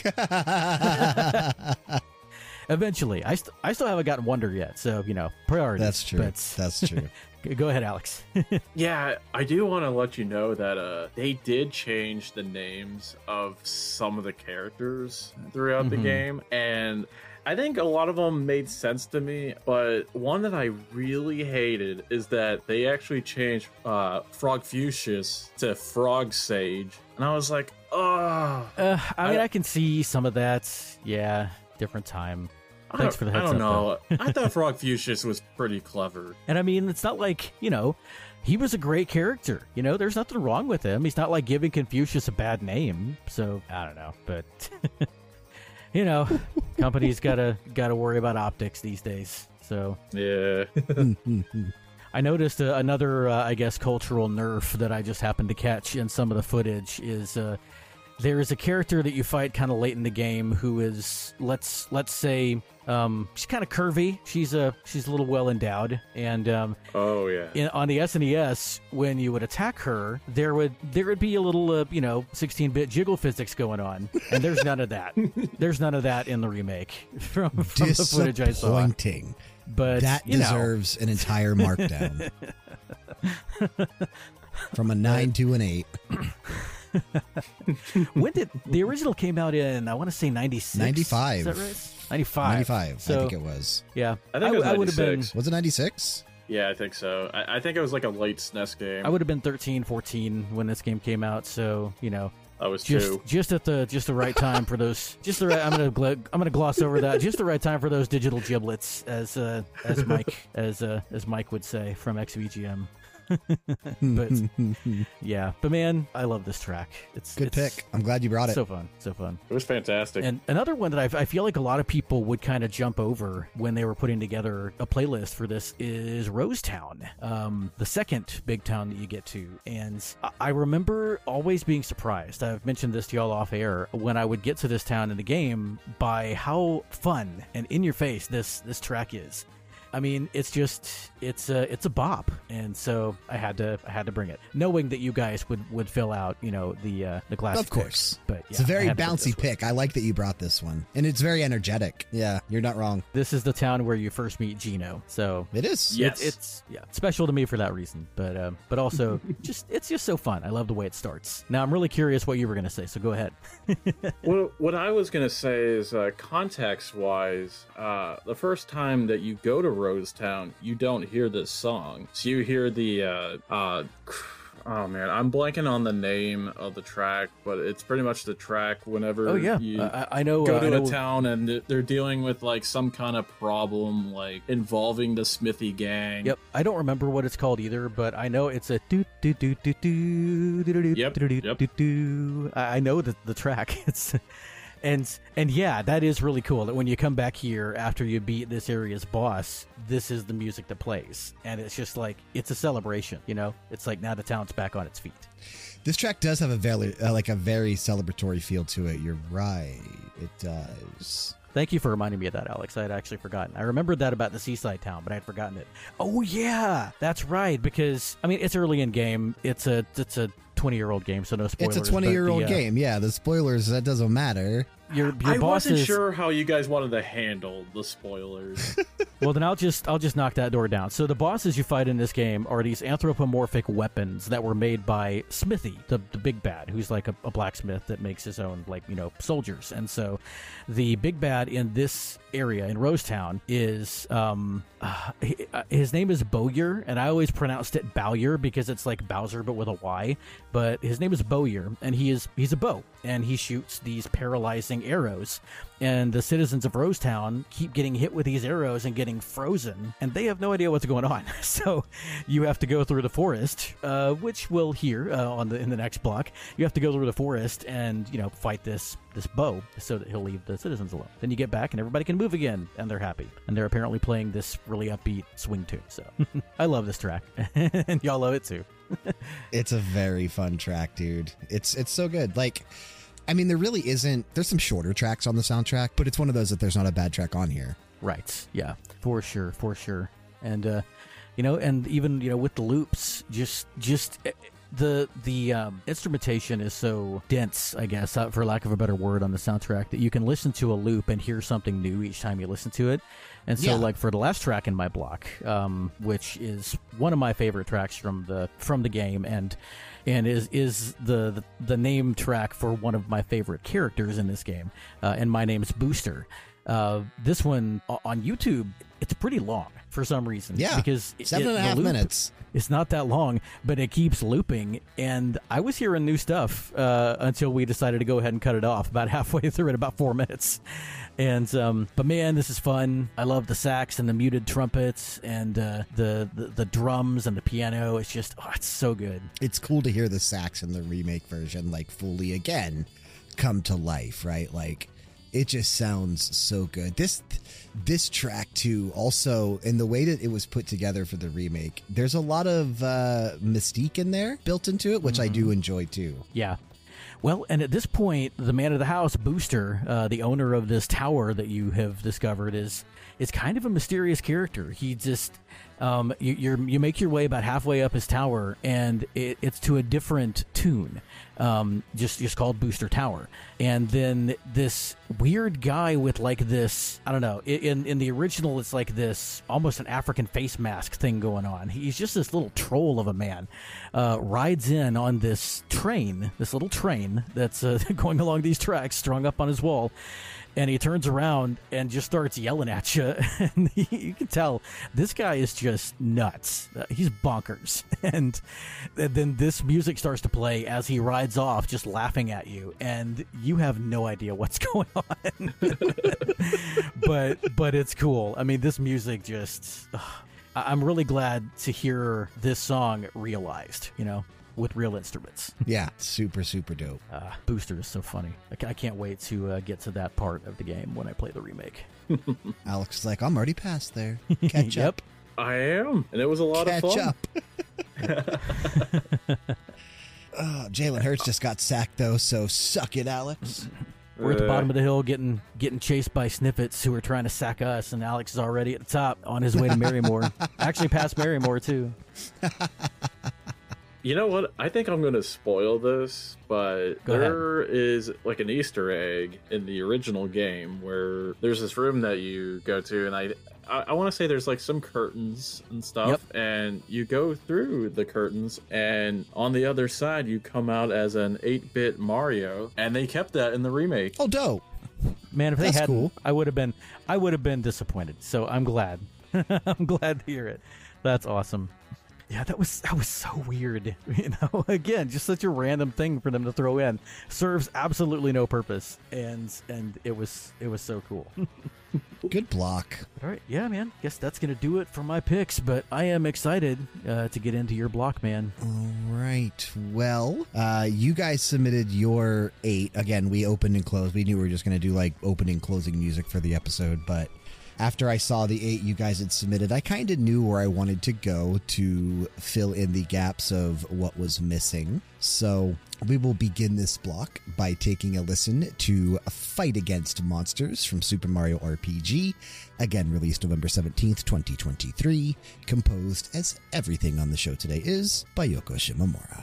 Eventually, I st- I still haven't gotten Wonder yet, so you know, priorities.
That's true.
But
That's true.
go ahead, Alex.
Yeah, I do want to let you know that uh, they did change the names of some of the characters throughout the
Mhm.
game, and I think a lot of them made sense to me. But one that I really hated is that they actually changed uh, Frog Fuchsius to Frog Sage, and I was like, oh.
Uh, I mean,
I-
I can see some of that. Yeah, different time.
I
Thanks
don't-
for the heads
I don't
up,
know. I thought Frog Fuchsius was pretty clever.
And I mean, it's not like, you know, he was a great character. You know, there's nothing wrong with him. He's not like giving Confucius a bad name. So I don't know, but you know, companies gotta gotta worry about optics these days. So
Yeah.
I noticed uh, another, uh, I guess, cultural nerf that I just happened to catch in some of the footage is uh, there is a character that you fight kind of late in the game who is let's let's say um, she's kind of curvy. She's a she's a little well endowed, and um,
Oh yeah.
in, on the S N E S, when you would attack her, there would there would be a little uh, you know sixteen-bit jiggle physics going on, and there's none of that. There's none of that in the remake from, from the footage I saw.
Disappointing.
But
That
you know,
deserves an entire markdown. From a nine to an eight.
when did the original came out in? I want to say ninety-six.
ninety-five.
Is that right? ninety-five.
ninety-five,
So,
I think it was.
Yeah,
I think it was
I would have been.
ninety-six.
Was it ninety-six?
Yeah, I think so. I, I think it was like a late S N E S game.
I would have been thirteen, fourteen when this game came out. So you know,
I was
just
two.
just at the just the right time for those. Just the right. I'm gonna gl- I'm gonna gloss over that. Just the right time for those digital giblets, as uh, as Mike as uh, as Mike would say from X V G M. But yeah, but man, I love this track. It's
Good
it's
pick. I'm glad you brought it.
So fun, so fun.
It was fantastic.
And another one that I, I feel like a lot of people would kind of jump over when they were putting together a playlist for this is Rosetown, um, the second big town that you get to. And I- I remember always being surprised. I've mentioned this to y'all off air when I would get to this town in the game by how fun and in your face this this track is. I mean, it's just it's a it's a bop, and so I had to I had to bring it, knowing that you guys would, would fill out you know the uh, the classic.
Of course.
picks. But yeah,
It's a
I
very
had to put
bouncy
this one.
pick. I like that you brought this one. And it's very energetic. Yeah, you're not wrong.
This is the town where you first meet Gino, so
It is.
Yeah.
it's, it's yeah special to me for that reason. But um, but also just it's just so fun. I love the way it starts. Now I'm really curious what you were gonna say, so go ahead.
What, what I was going to say is, uh, context-wise, uh, the first time that you go to Rosetown, you don't hear this song. So you hear the, uh, uh, Oh man, I'm blanking on the name of the track, but it's pretty much the track whenever
Oh yeah,
you
I, I know.
go
uh,
to
I know,
a town and they're dealing with like some kind of problem, like involving the Smithy gang.
Yep, I don't remember what it's called either, but I know it's a do do do do do do do
Yep,
do do
yep.
do do. I I know the the track. It's and and yeah, that is really cool. That when you come back here after you beat this area's boss, this is the music that plays, and it's just like it's a celebration. You know, it's like now the town's back on its feet.
This track does have a very, uh, like a very celebratory feel to it. You're right. It does.
Thank you for reminding me of that, Alex. I had actually forgotten. I remembered that about the seaside town, but I had forgotten it. Oh yeah, that's right. Because I mean, it's early in game. It's a it's a twenty year old game, so no spoilers.
It's a twenty year old
but the, uh,
game. Yeah, the spoilers, that doesn't matter.
Your your
I
boss
wasn't
is
sure how you guys wanted to handle the spoilers.
well. Then I'll just I'll just knock that door down. So the bosses you fight in this game are these anthropomorphic weapons that were made by Smithy, the the big bad, who's like a, a blacksmith that makes his own like you know soldiers. And so the big bad in this area in Rosetown is um uh, he- uh, his name is Bowyer, and I always pronounced it Bowyer because it's like Bowser but with a Y. But his name is Bowyer, and he is he's a bow, and he shoots these paralyzing arrows, and the citizens of Rosetown keep getting hit with these arrows and getting frozen, and they have no idea what's going on. So you have to go through the forest, uh, which we'll hear uh, on the in the next block. You have to go through the forest and you know fight this this bow so that he'll leave the citizens alone. Then you get back and everybody can move again, and they're happy. And they're apparently playing this really upbeat swing tune. So I love this track, and y'all love it too.
It's a very fun track, dude. It's it's so good. Like, I mean, there really isn't. There's some shorter tracks on the soundtrack, but it's one of those that there's not a bad track on here.
Right. Yeah. For sure. For sure. And uh, you know, and even you know with the loops, just just uh, the the um, instrumentation is so dense, I guess, uh, for lack of a better word, on the soundtrack that you can listen to a loop and hear something new each time you listen to it. And so,
Yeah.
like for the last track in my block, um, which is one of my favorite tracks from the from the game, and and is is the the, the name track for one of my favorite characters in this game, uh, and my name's Booster. Uh, this one o- on YouTube, it's pretty long for some reason.
Yeah,
because it-
seven and a
the
half
loop-
minutes.
It's not that long, but it keeps looping, and I was hearing new stuff uh, until we decided to go ahead and cut it off about halfway through it, about four minutes. And um, but man, this is fun. I love the sax and the muted trumpets and uh, the, the the drums and the piano. It's just oh, it's so good.
It's cool to hear the sax in the remake version, like fully again, come to life, right? Like, it just sounds so good. This this track too, also in the way that it was put together for the remake, there's a lot of uh, mystique in there built into it, which I do enjoy too.
Yeah. Well, and at this point, the man of the house, Booster, uh, the owner of this tower that you have discovered, is is kind of a mysterious character. He just um, you you're, you make your way about halfway up his tower, and it, it's to a different tune, um, just just called Booster Tower. And then this weird guy with like this, I don't know, in in the original, it's like this almost an African face mask thing going on. He's just this little troll of a man, uh, rides in on this train, this little train that's uh, going along these tracks strung up on his wall. And he turns around and just starts yelling at you. And you can tell this guy is just nuts. Uh, he's bonkers. And, and then this music starts to play as he rides off, just laughing at you. And you have no idea what's going on. but but it's cool. I mean, this music just... Uh, I'm really glad to hear this song realized, you know, with real instruments.
Yeah, super, super dope.
Uh, Booster is so funny. I, ca- I can't wait to uh, get to that part of the game when I play the remake.
Alex is like, I'm already past there. Catch
Yep.
up.
I am, and it was a lot
Catch
of fun.
up. Oh, Jalen Hurts just got sacked, though, so suck it, Alex.
We're at the
Uh,
bottom of the hill getting getting chased by Snippets who are trying to sack us, and Alex is already at the top on his way to Marymore. Actually past Marymore, too.
You know what? I think I'm going to spoil this, but
Go ahead.
there is like an Easter egg in the original game where there's this room that you go to, and I I, I want to say there's like some curtains and stuff,
Yep.
and you go through the curtains, and on the other side you come out as an eight-bit Mario, and they kept that in the remake.
Oh, dope.
Man, if they
That's
hadn't,
cool.
I would have been I would have been disappointed. So I'm glad. I'm glad to hear it. That's awesome. Yeah, that was that was so weird. You know, again, just such a random thing for them to throw in. Serves absolutely no purpose, and and it was it was so cool.
Good block.
All right, yeah, man. Guess that's gonna do it for my picks. But I am excited uh, to get into your block, man.
All right. Well, uh, you guys submitted your eight. Again, we opened and closed. We knew we were just gonna do like opening, closing music for the episode, but after I saw the eight you guys had submitted, I kind of knew where I wanted to go to fill in the gaps of what was missing. So we will begin this block by taking a listen to Fight Against Monsters from Super Mario R P G, again released November seventeenth, twenty twenty-three, composed, as everything on the show today is, by Yoko Shimomura.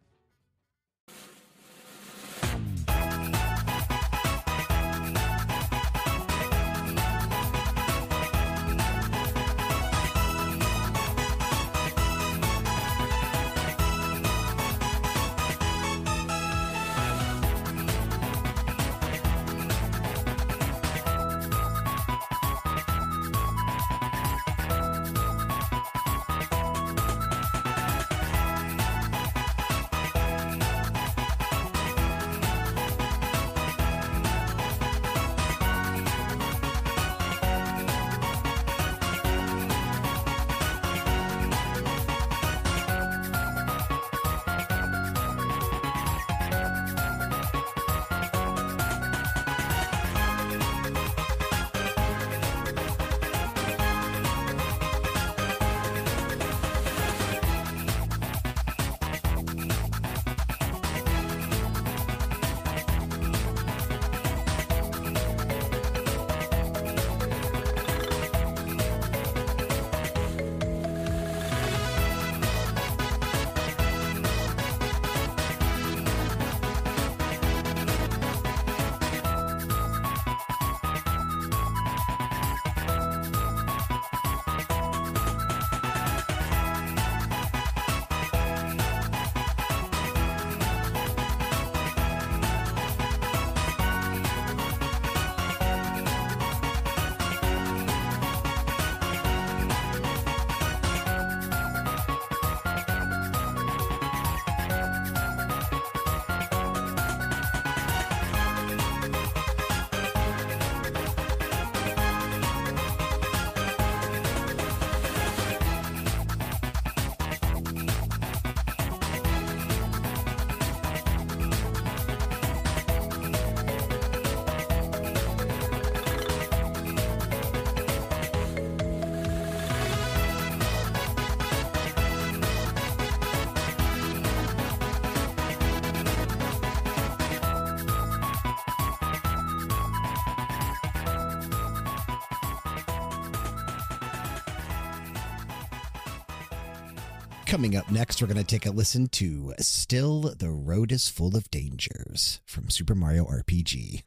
Coming up next, we're going to take a listen to Still the Road is Full of Dangers from Super Mario R P G.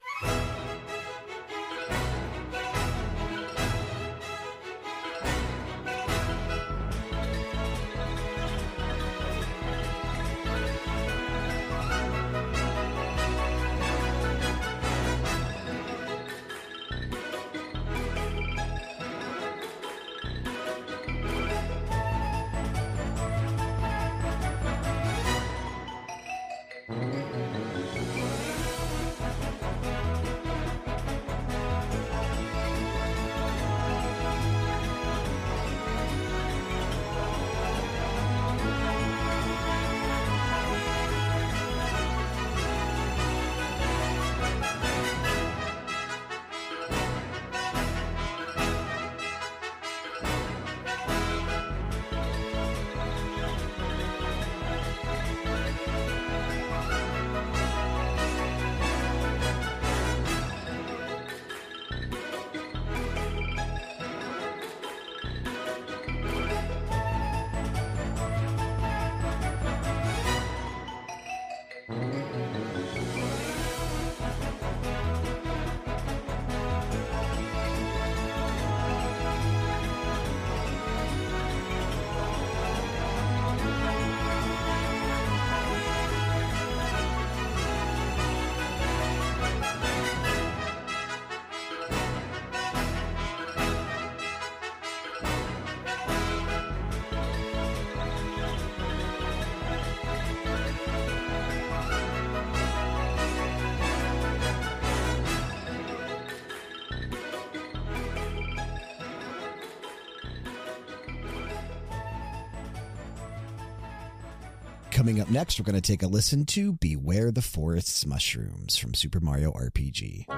Coming up next, we're going to take a listen to Beware the Forest's Mushrooms from Super Mario R P G.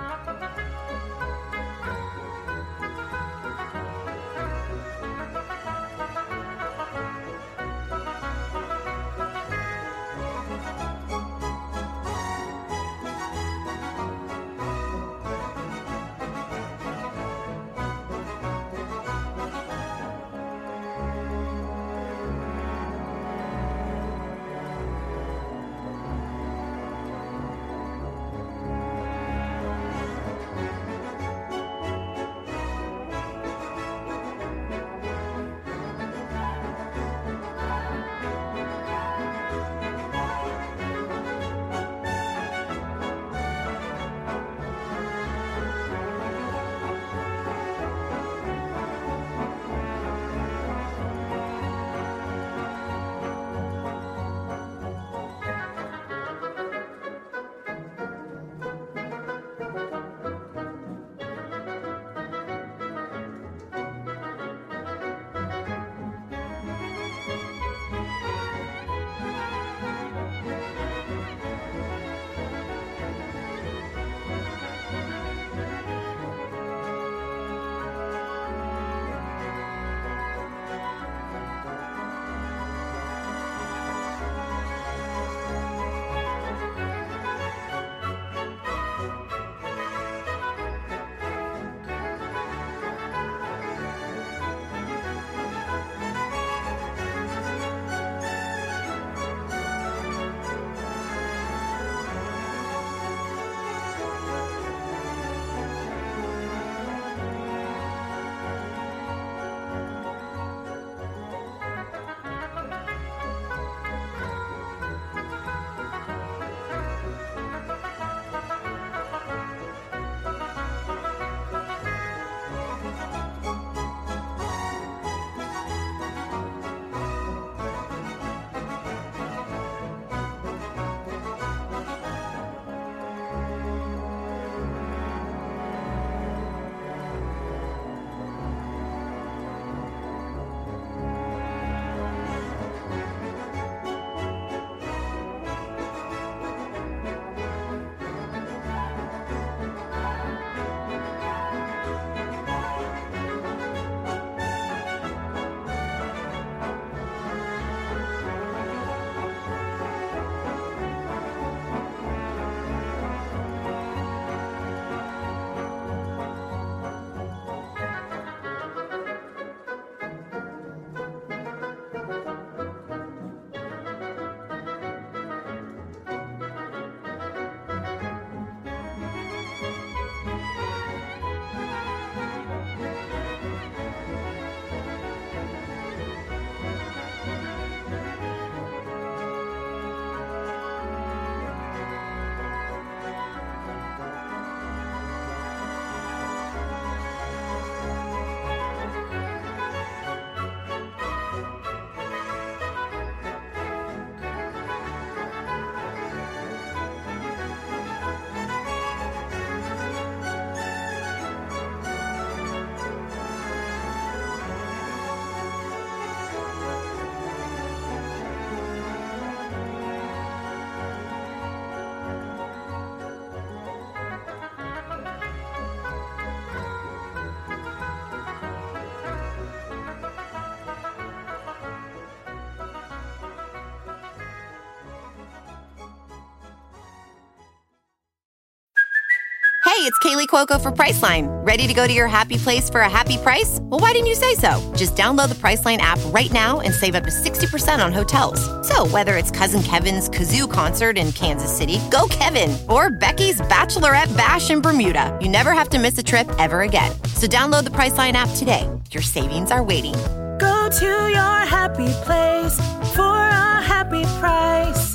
Hey, it's Kaylee Cuoco for Priceline. Ready to go to your happy place for a happy price? Well, why didn't you say so? Just download the Priceline app right now and save up to sixty percent on hotels. So whether it's Cousin Kevin's Kazoo Concert in Kansas City, go Kevin, or Becky's Bachelorette Bash in Bermuda, you never have to miss a trip ever again. So download the Priceline app today. Your savings are waiting.
Go to your happy place for a happy price.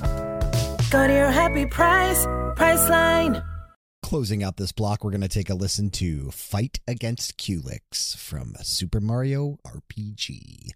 Go to your happy price, Priceline.
Closing out this block, we're going to take a listen to Fight Against Culex from Super Mario R P G.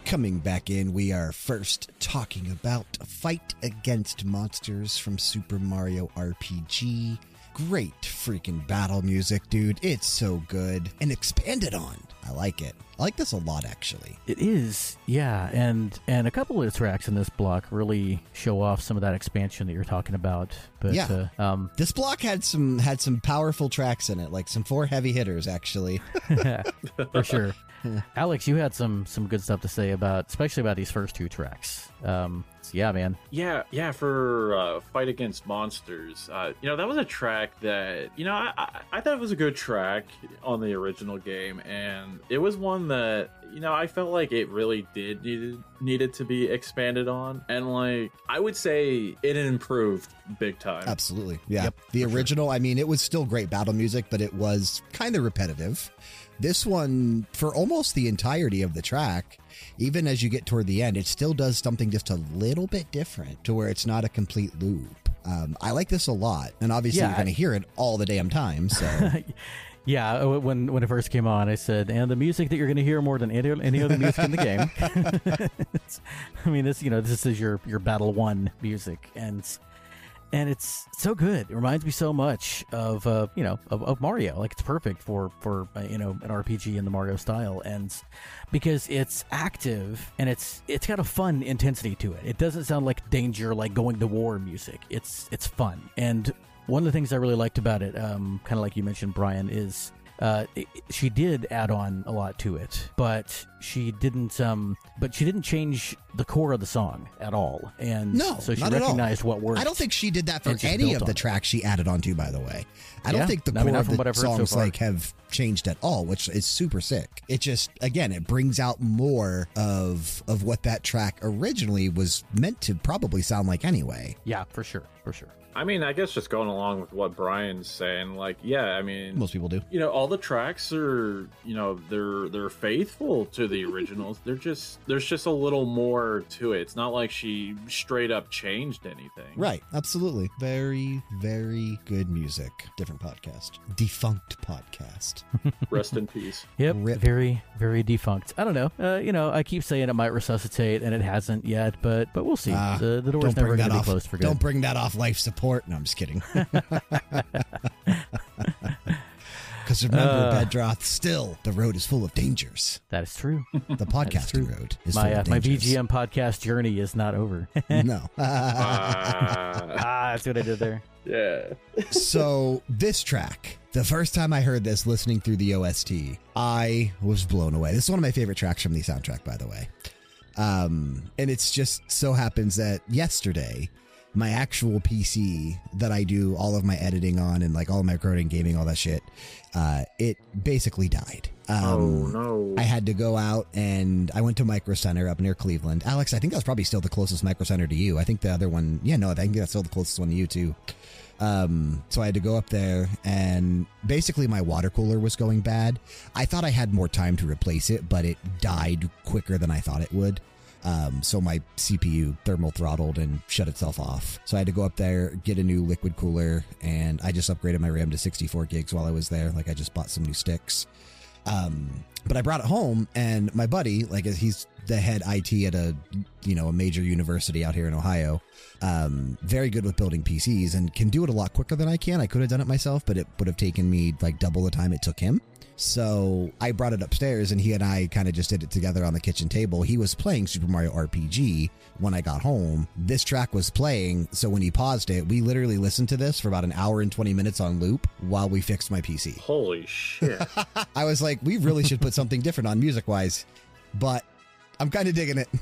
Coming back in, we are first talking about Fight Against Monsters from Super Mario R P G. Great freaking battle music, dude. It's so good. And expanded on. I like it. I like this a lot, actually.
It is, yeah. And and a couple of the tracks in this block really show off some of that expansion that you're talking about. But,
yeah.
Uh, um,
this block had some had some powerful tracks in it, like some four heavy hitters, actually.
For sure. Alex, you had some some good stuff to say about, especially about these first two tracks. Um, so yeah, man.
Yeah, yeah. For uh, Fight Against Monsters, uh, you know, that was a track that, you know, I, I, I thought it was a good track on the original game, and it was one that, you know, I felt like it really did needed needed to be expanded on, and like I would say it improved big time.
Absolutely, yeah.
Yep,
the original, sure. I mean, it was still great battle music, but it was kind of repetitive. This one, for almost the entirety of the track, even as you get toward the end, it still does something just a little bit different to where it's not a complete loop. Um, I like this a lot, and obviously
yeah,
you're going to hear it all the damn time. So,
yeah, when when it first came on, I said, and the music that you're going to hear more than any, any other music in the game. I mean, this you know this is your your Battle One music, and. And it's so good. It reminds me so much of, uh, you know, of, of Mario. Like, it's perfect for, for uh, you know, an R P G in the Mario style. And because it's active and it's it's got a fun intensity to it. It doesn't sound like danger, like going to war music. It's it's fun. And one of the things I really liked about it, um, kind of like you mentioned, Brian, is... Uh, it, she did add on a lot to it, but she didn't. Um, but she didn't change the core of the song at all, and
no,
so she
not
recognized
at all.
what worked.
I don't think she did that for any of the
it.
tracks she added on to. By the way, I
yeah,
don't think the
I mean,
core of the songs
so
like have changed at all, which is super sick. It just again, it brings out more of of what that track originally was meant to probably sound like anyway.
Yeah, for sure, for sure.
I mean, I guess just going along with what Brian's saying, like, yeah, I mean,
most people do.
You know, all the tracks are, you know, they're they're faithful to the originals. They're just there's just a little more to it. It's not like she straight up changed anything.
Right, absolutely. Very, very good music. Different podcast. Defunct podcast.
Rest in peace.
Yep,
Rip.
very, very defunct. I don't know. Uh, you know, I keep saying it might resuscitate, and it hasn't yet, but but we'll see. Uh, the, the door's never going to be closed for good.
Don't bring that off life support. No, I'm just kidding. Because remember, uh, Bedroth, still, the road is full of dangers.
That is true.
The podcasting road is
my,
full of
uh,
dangers.
My B G M podcast journey is not over.
No.
uh,
ah, that's what I did there.
Yeah.
So, this track, the first time I heard this listening through the O S T, I was blown away. This is one of my favorite tracks from the soundtrack, by the way. Um, and it's just so happens that yesterday, my actual P C that I do all of my editing on and like all of my recording, gaming, all that shit, uh, it basically died. Um,
oh, no.
I had to go out and I went to Micro Center up near Cleveland. Alex, I think that's probably still the closest Micro Center to you. I think the other one, yeah, no, I think that's still the closest one to you too. Um, so I had to go up there and basically my water cooler was going bad. I thought I had more time to replace it, but it died quicker than I thought it would. Um, so my C P U thermal throttled and shut itself off. So I had to go up there, get a new liquid cooler, and I just upgraded my RAM to sixty-four gigs while I was there. Like I just bought some new sticks. Um, but I brought it home, and my buddy, like he's the head I T at a, you know, a major university out here in Ohio, um, very good with building P Cs and can do it a lot quicker than I can. I could have done it myself, but it would have taken me like double the time it took him. So I brought it upstairs and he and I kind of just did it together on the kitchen table. He was playing Super Mario R P G when I got home. This track was playing. So when he paused it, we literally listened to this for about an hour and twenty minutes on loop while we fixed my P C.
Holy shit.
I was like, we really should put something different on music wise, but I'm kind of digging it.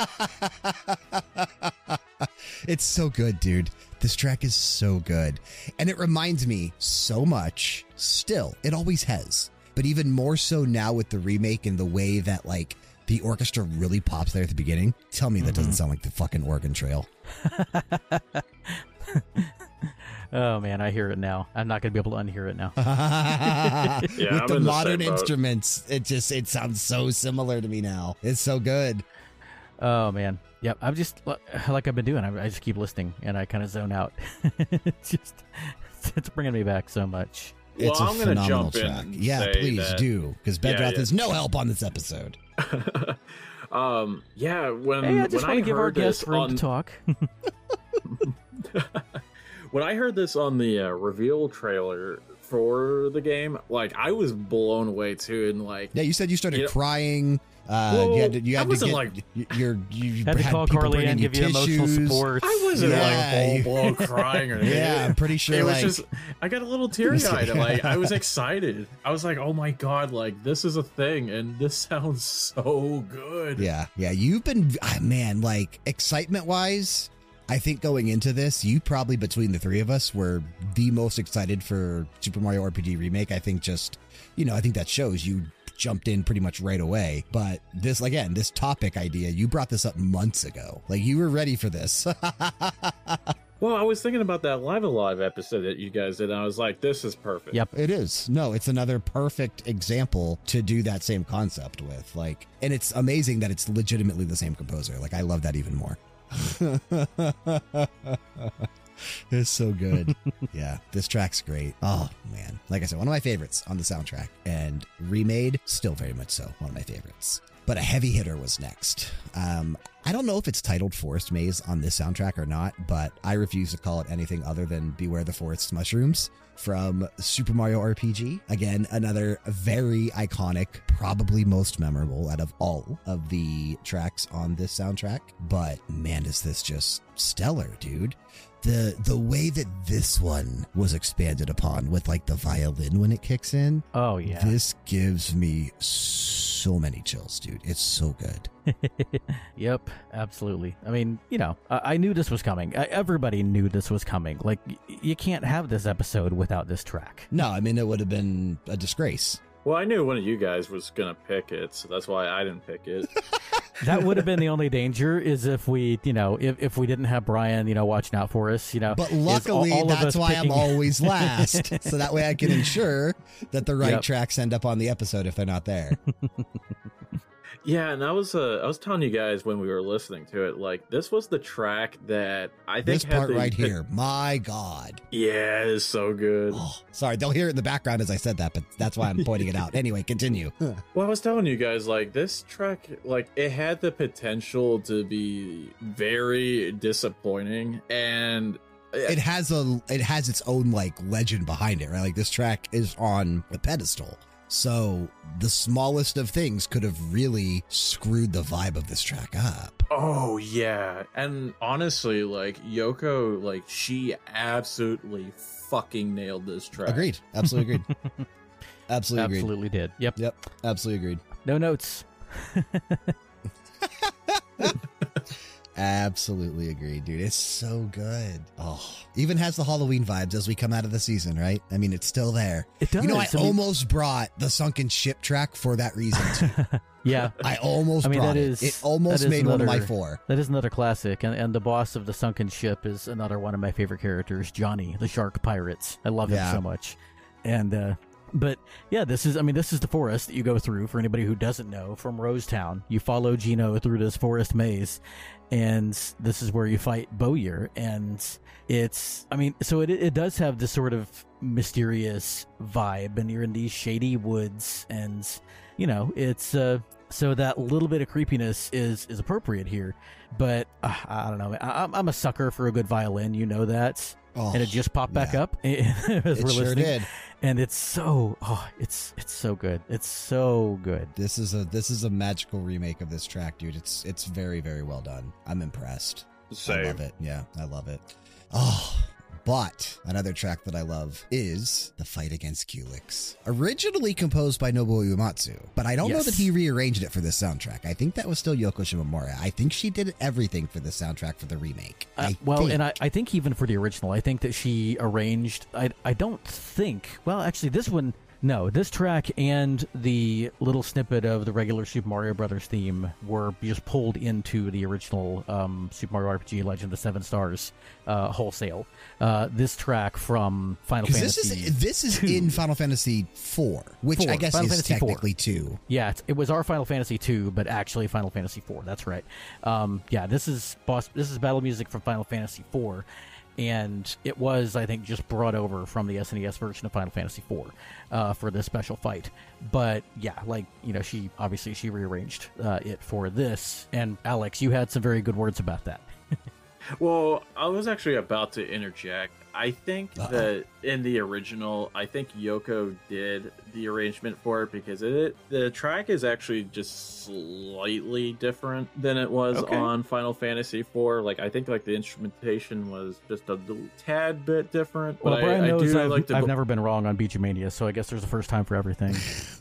It's so good, dude. This track is so good. And it reminds me so much still. It always has. But even more so now with the remake and the way that, like, the orchestra really pops there at the beginning. Tell me that mm-hmm. doesn't sound like the fucking Oregon Trail.
Oh, man, I hear it now. I'm not going to be able to unhear it now.
Yeah,
with
I'm
the
in
modern
the same boat.
instruments, it just it sounds so similar to me now. It's so good.
Oh, man. Yep, I'm just, like I've been doing, I just keep listening, and I kind of zone out. It's just, it's bringing me back so much.
It's
well,
a
I'm gonna
phenomenal
jump
track.
in
Yeah, please
that,
do, because Bedroth
yeah, yeah.
is no help on this episode.
Um, yeah, when
Hey, I just
when
want
I
to give our
heard
guests
this
room
on
to talk.
when I heard this on the uh, reveal trailer for the game, like I was blown away too, and like
Yeah, you said you started
You know-
crying. Uh,
Well,
you had to, you
I
had to
wasn't
get
like-
y- your you
Had to
had
call
people
Carly
bringing
and give you emotional
tissues.
support.
I wasn't
Yeah,
like
you-
full blown crying or anything.
Yeah, I'm pretty sure.
It was
like,
just, I got a little teary eyed. Like, I was excited. I was like, oh my God, like, this is a thing, and this sounds so good.
yeah, yeah. You've been, ah, man, like excitement wise. I think going into this, you probably between the three of us were the most excited for Super Mario R P G Remake. I think just, you know, I think that shows you jumped in pretty much right away. But this, again, this topic idea, you brought this up months ago. Like you were ready for this.
Well, I was thinking about that Live Alive episode that you guys did, and I was like, this is perfect.
Yep.
It is. No, it's another perfect example to do that same concept with. Like, and it's amazing that it's legitimately the same composer. Like, I love that even more. It's so good. Yeah, this track's great. Oh, man. Like I said, one of my favorites on the soundtrack. And Remade, still very much so, one of my favorites. But a heavy hitter was next. Um, I don't know if it's titled Forest Maze on this soundtrack or not, but I refuse to call it anything other than Beware the Forest Mushrooms from Super Mario R P G. Again, another very iconic, probably most memorable out of all of the tracks on this soundtrack. But man, is this just stellar, dude. The the way that this one was expanded upon with like the violin when it kicks in.
Oh, yeah.
This gives me so many chills, dude. It's so good.
Yep, absolutely. I mean, you know, I, I knew this was coming. I, everybody knew this was coming. Like, y- you can't have this episode without this track.
No, I mean, it would have been a disgrace.
Well, I knew one of you guys was going to pick it, so that's why I didn't pick it.
That would have been the only danger is if we, you know, if, if we didn't have Brian, you know, watching out for us, you know.
But
is
luckily,
all, all of
that's
us
why
picking-
I'm always last. So that way I can ensure that the right
Yep.
tracks end up on the episode if they're not there.
Yeah, and I was uh, I was telling you guys when we were listening to it, like, this was the track that I think
This
had
part
the-
right here. My God.
Yeah, it's so good.
Oh, sorry, they'll hear it in the background as I said that, but that's why I'm pointing it out. Anyway, continue.
Well, I was telling you guys, like, this track, like, it had the potential to be very disappointing, and
It has a it has its own like legend behind it, right? Like this track is on a pedestal. So the smallest of things could have really screwed the vibe of this track up.
oh yeah, and honestly, like, Yoko, like, she absolutely fucking nailed this track.
Agreed. Absolutely agreed. Absolutely agreed.
Absolutely did. Yep.
Yep. Absolutely agreed.
No notes.
Absolutely agreed, dude. It's so good. Oh, even has the Halloween vibes as we come out of the season, right? I mean, it's still there.
It does.
You know, I,
I mean-
almost brought the Sunken Ship track for that reason, too.
Yeah.
I almost
I mean,
brought
that
it.
is-
It almost
that is
made one of my
another-
four.
That is another classic, and, and the boss of the sunken ship is another one of my favorite characters, Johnny, the shark pirates. I love him
Yeah.
so much. And, uh, but yeah, this is, I mean, this is the forest that you go through for anybody who doesn't know from Rosetown. You follow Gino through this forest maze, and this is where you fight Bowyer. And it's, I mean, so it, it does have this sort of mysterious vibe, and you're in these shady woods, and, you know, it's, uh, so that little bit of creepiness is is appropriate here, but uh, I don't know. I, I'm I'm a sucker for a good violin, you know that,
Oh,
and it just popped back
yeah.
up as
It
we're
sure
listening,
did.
and it's so oh, it's it's so good. It's so good.
This is a this is a magical remake of this track, dude. It's it's very very well done. I'm impressed. I
Same.
love it. Yeah, I love it. Oh, but another track that I love is The Fight Against Culex. Originally composed by Nobuo Uematsu, but I don't know
Yes.
that he rearranged it for this soundtrack. I think that was still Yoko Shimomura. I think she did everything for the soundtrack for the remake.
Uh,
I
well,
think.
and I, I think even for the original, I think that she arranged. I I don't think. Well, actually, this one. No, this track and the little snippet of the regular Super Mario Brothers theme were just pulled into the original um, Super Mario R P G Legend of the Seven Stars uh, wholesale. Uh, this track from Final
Because
Fantasy.
this is this is
two.
in Final Fantasy four, which
Four.
I guess
Final
is
Fantasy four.
technically two.
Yeah, it's, it was our Final Fantasy two, but actually Final Fantasy four. That's right. Um, yeah, this is boss. This is battle music from Final Fantasy four, and it was, I think, just brought over from the S N E S version of Final Fantasy four uh, for this special fight. But yeah, like, you know, she obviously she rearranged uh, it for this. And Alex, you had some very good words about that.
Well, I was actually about to interject. I think
Uh-oh.
that in the original, I think Yoko did the arrangement for it because it the track is actually just slightly different than it was
Okay.
on Final Fantasy four. Like, I think like the instrumentation was just a little tad bit different.
Well,
But
Brian
I, I
knows
do
I've,
like to
I've never been wrong on Beach Mania, so I guess there's a first time for everything.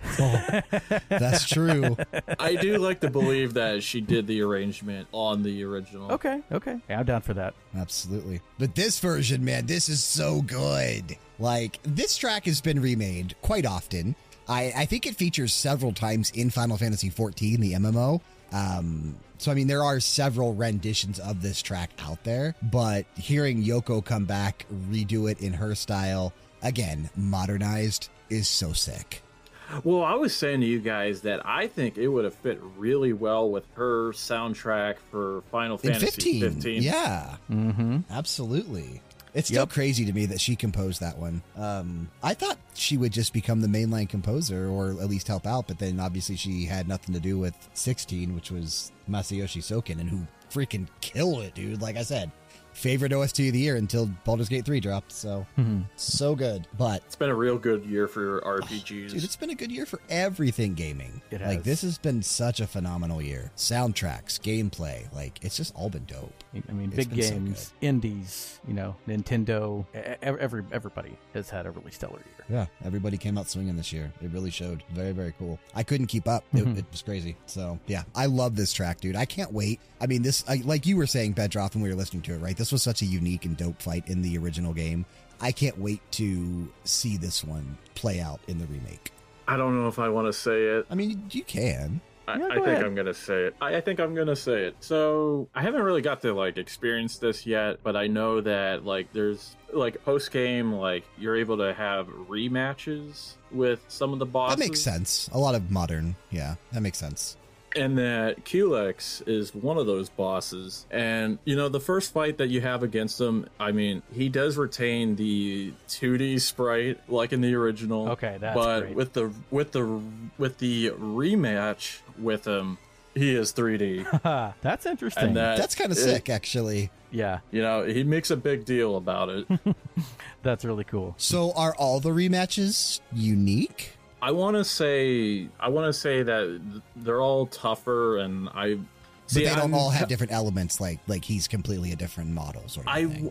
Oh, that's true.
I do like to believe that she did the arrangement on the original.
Okay, okay. Yeah, I'm down for that.
Absolutely. But this version, man, this is so good. Like, this track has been remade quite often. I, I think it features several times in Final Fantasy fourteen, the M M O. Um, so, I mean, there are several renditions of this track out there, but hearing Yoko come back, redo it in her style, again, modernized, is so sick.
Well, I was saying to you guys that I think it would have fit really well with her soundtrack for Final
In
Fantasy
fifteen,
fifteen.
yeah,
Mm-hmm.
absolutely. It's still
Yep.
crazy to me that she composed that one. Um, I thought she would just become the mainline composer or at least help out, but then obviously she had nothing to do with sixteen, which was Masayoshi Soken, and who freaking killed it, dude. Like I said, favorite O S T of the year until Baldur's Gate three dropped, so
Mm-hmm.
so good. But
It's been a real good year for R P Gs.
dude, it's been a good year for everything gaming.
It
Like,
has.
this has been such a phenomenal year. Soundtracks, gameplay, like, it's just all been dope.
I mean,
It's
big
been so
games, indies, you know, Nintendo, e- e- every everybody has had a really stellar year.
Yeah, everybody came out swinging this year. It really showed. Very, very cool. I couldn't keep up. It,
Mhm.
it was crazy. So, yeah, I love this track, dude. I can't wait. I mean, this, I, like you were saying, Bedroth, when we were listening to it, right? This was such a unique and dope fight in the original game. I can't wait to see this one play out in the remake.
I don't know if I want to say it.
I mean, you can.
I,
Yeah,
I
go
think
ahead.
I'm gonna say it. I, I think I'm gonna say it. So I haven't really got to like experience this yet, but I know that like there's like post game, like you're able to have rematches with some of the bosses.
That makes sense. A lot of modern. Yeah, that makes sense.
And that Culex is one of those bosses. And, you know, the first fight that you have against him, I mean, he does retain the two D sprite like in the original.
Okay, that's
But
great.
with the with the with the rematch with him, he is three D.
That's interesting.
And that
That's kind of
it-
sick, actually.
yeah,
You know, he makes a big deal about it.
that's really cool.
So, are all the rematches unique?
I want to say I want to say that they're all tougher, and I
But
see.
they don't
I'm-
all have different elements, like like he's completely a different model, sort of
I,
thing.
w-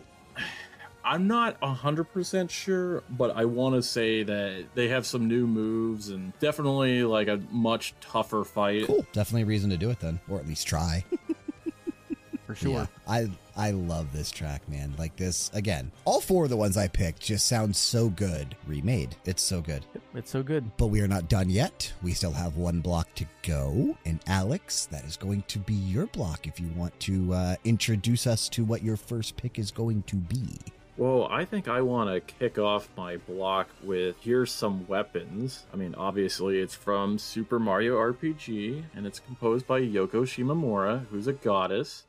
I'm not one hundred percent sure, but I want to say that they have some new moves and definitely like a much tougher fight.
Cool. Definitely a reason to do it then, or at least try.
For sure.
Yeah, I I love this track, man. Like this again. All four of the ones I picked just sound so good remade. It's so good.
It's so good.
But we are not done yet. We still have one block to go. And Alex, that is going to be your block if you want to uh, introduce us to what your first pick is going to be.
Well, I think I want to kick off my block with Here's Some Weapons. I mean, obviously it's from Super Mario R P G, and it's composed by Yoko Shimomura, who's a goddess.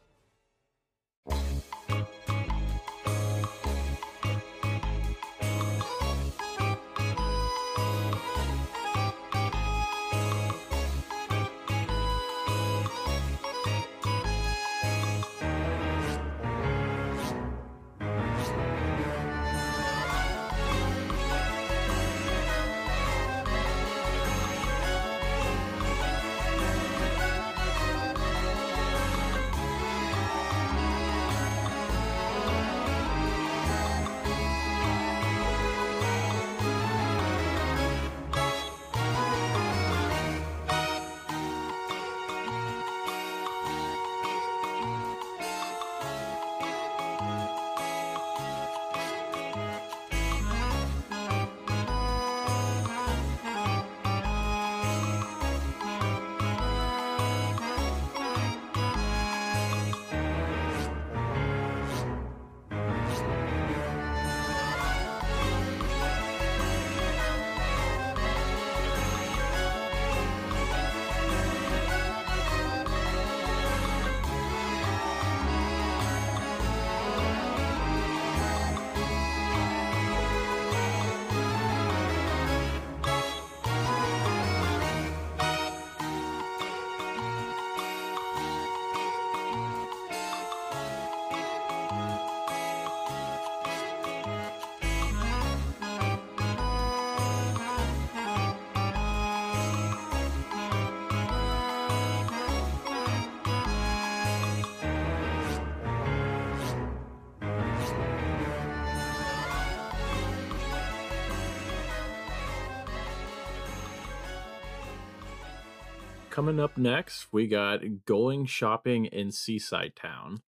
Coming up next, we got Going Shopping in Seaside Town.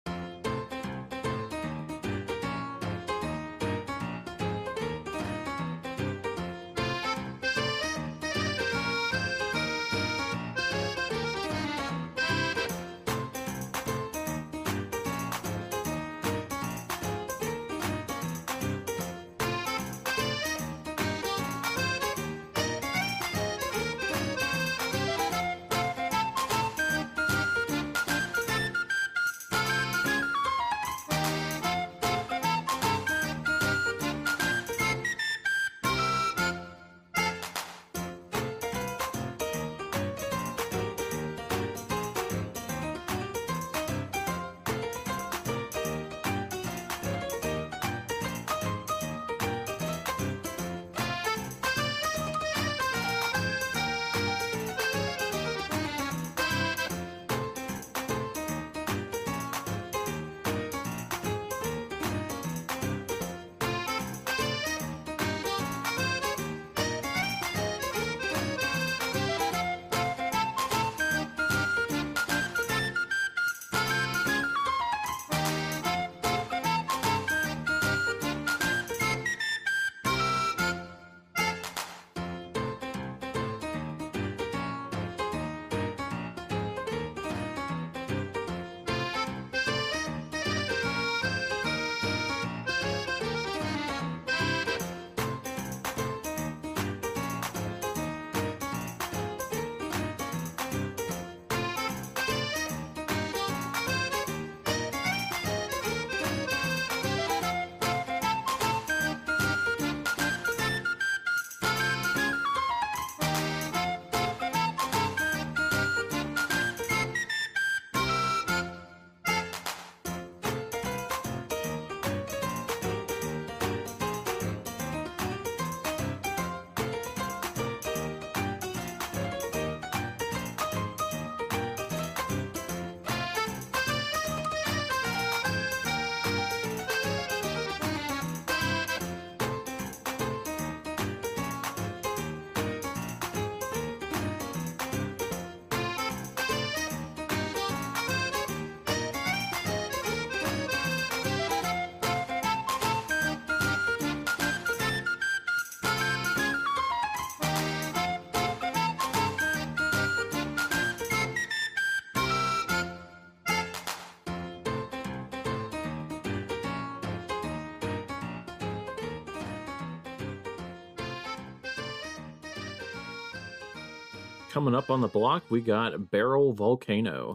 Coming up on the block, we got Barrel Volcano.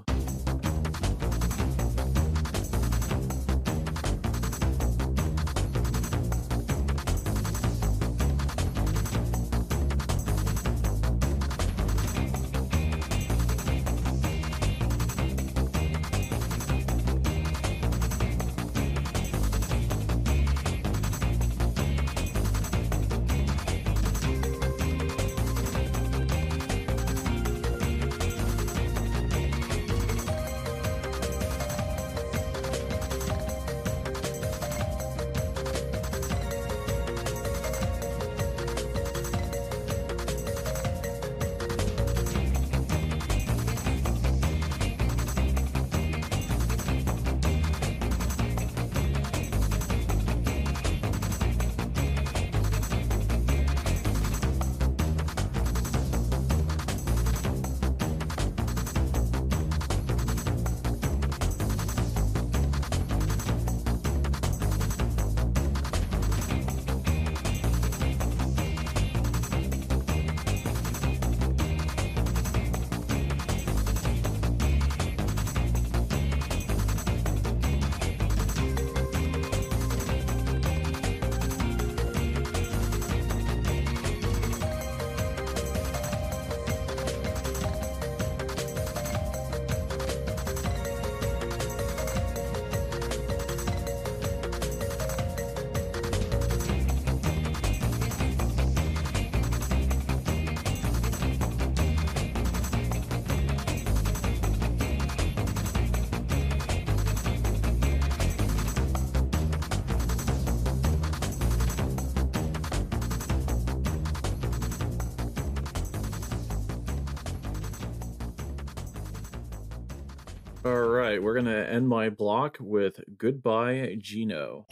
All right, we're going to end my block with Goodbye, Gino.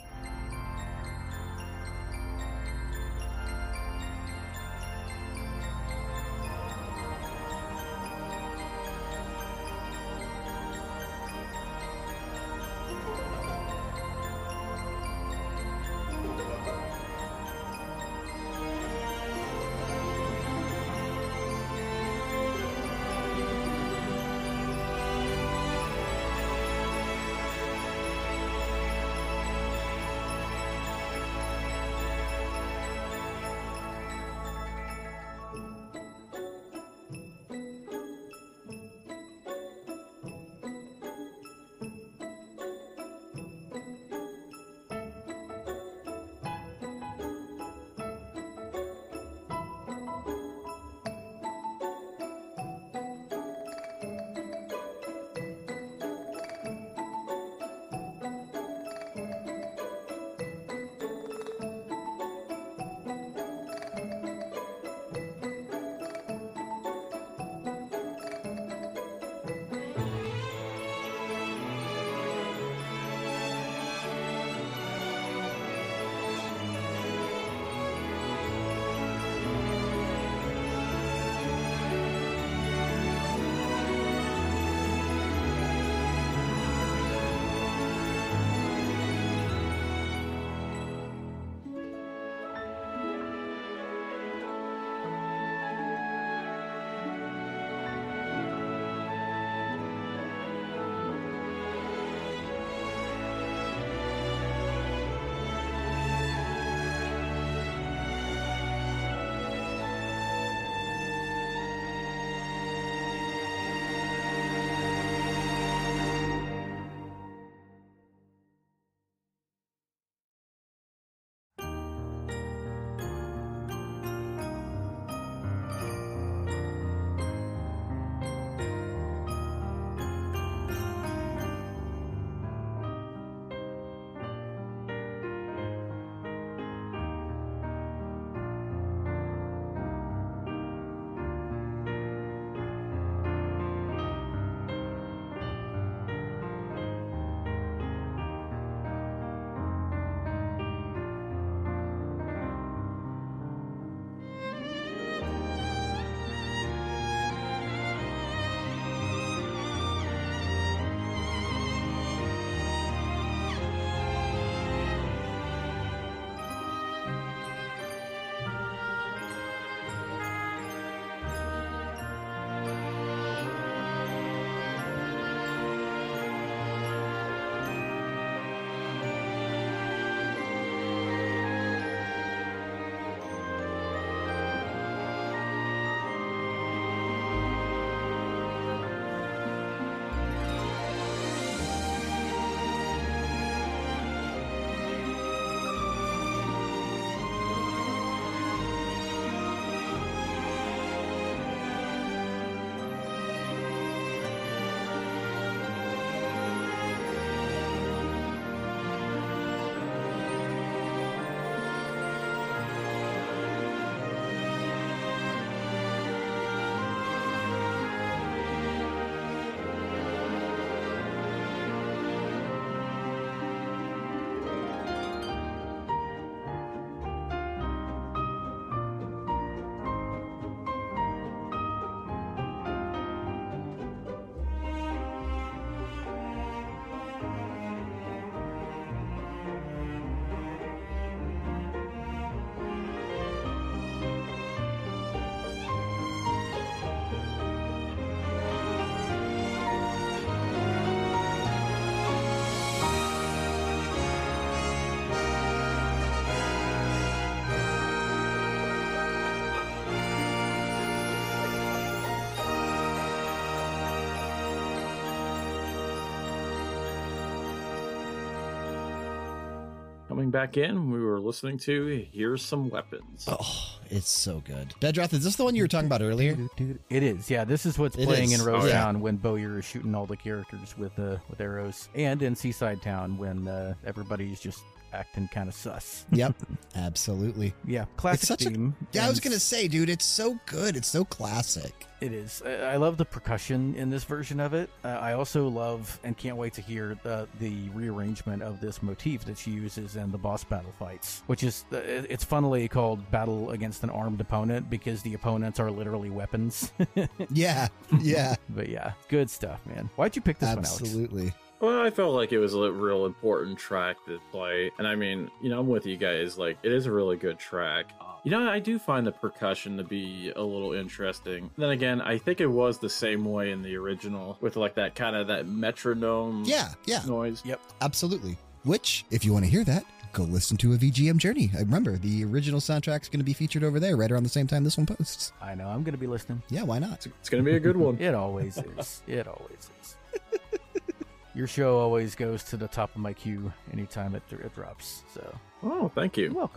Coming back in, we were listening to Here's Some Weapons.
Oh, it's so good. Bedrath, is this the one you were talking about earlier?
It is, yeah. This is what's
It
playing
is.
in Rose
Oh, yeah.
Town when Bowyer is shooting all the characters with uh, with arrows, and in Seaside Town when uh, everybody's just acting kind of sus.
Yep, absolutely.
Yeah, classic
It's such a-
theme.
Yeah, I was
and
gonna say, dude, it's so good. It's so classic.
It is. I I love the percussion in this version of it. Uh, I also love and can't wait to hear the, the rearrangement of this motif that she uses in the boss battle fights, which is, uh, it's funnily called Battle Against an Armed Opponent because the opponents are literally weapons.
Yeah, yeah,
But yeah, good stuff, man. Why'd you pick this one, Alex?
absolutely.
Well, I felt like it was a real important track to play. And I mean, you know, I'm with you guys. Like, it is a really good track. You know, I do find the percussion to be a little interesting. Then again, I think it was the same way in the original with like that kind of that metronome
Yeah, yeah,
noise.
Yep.
absolutely. Which, if you want to hear that, go listen to a V G M Journey. I remember the original soundtrack's going to be featured over there right around the same time this one posts.
I know. I'm going to be listening.
Yeah, why not?
It's going to be a good one.
It always is. It always is. Your show always goes to the top of my queue anytime it, it drops. So
Oh, thank
you're
you.
welcome.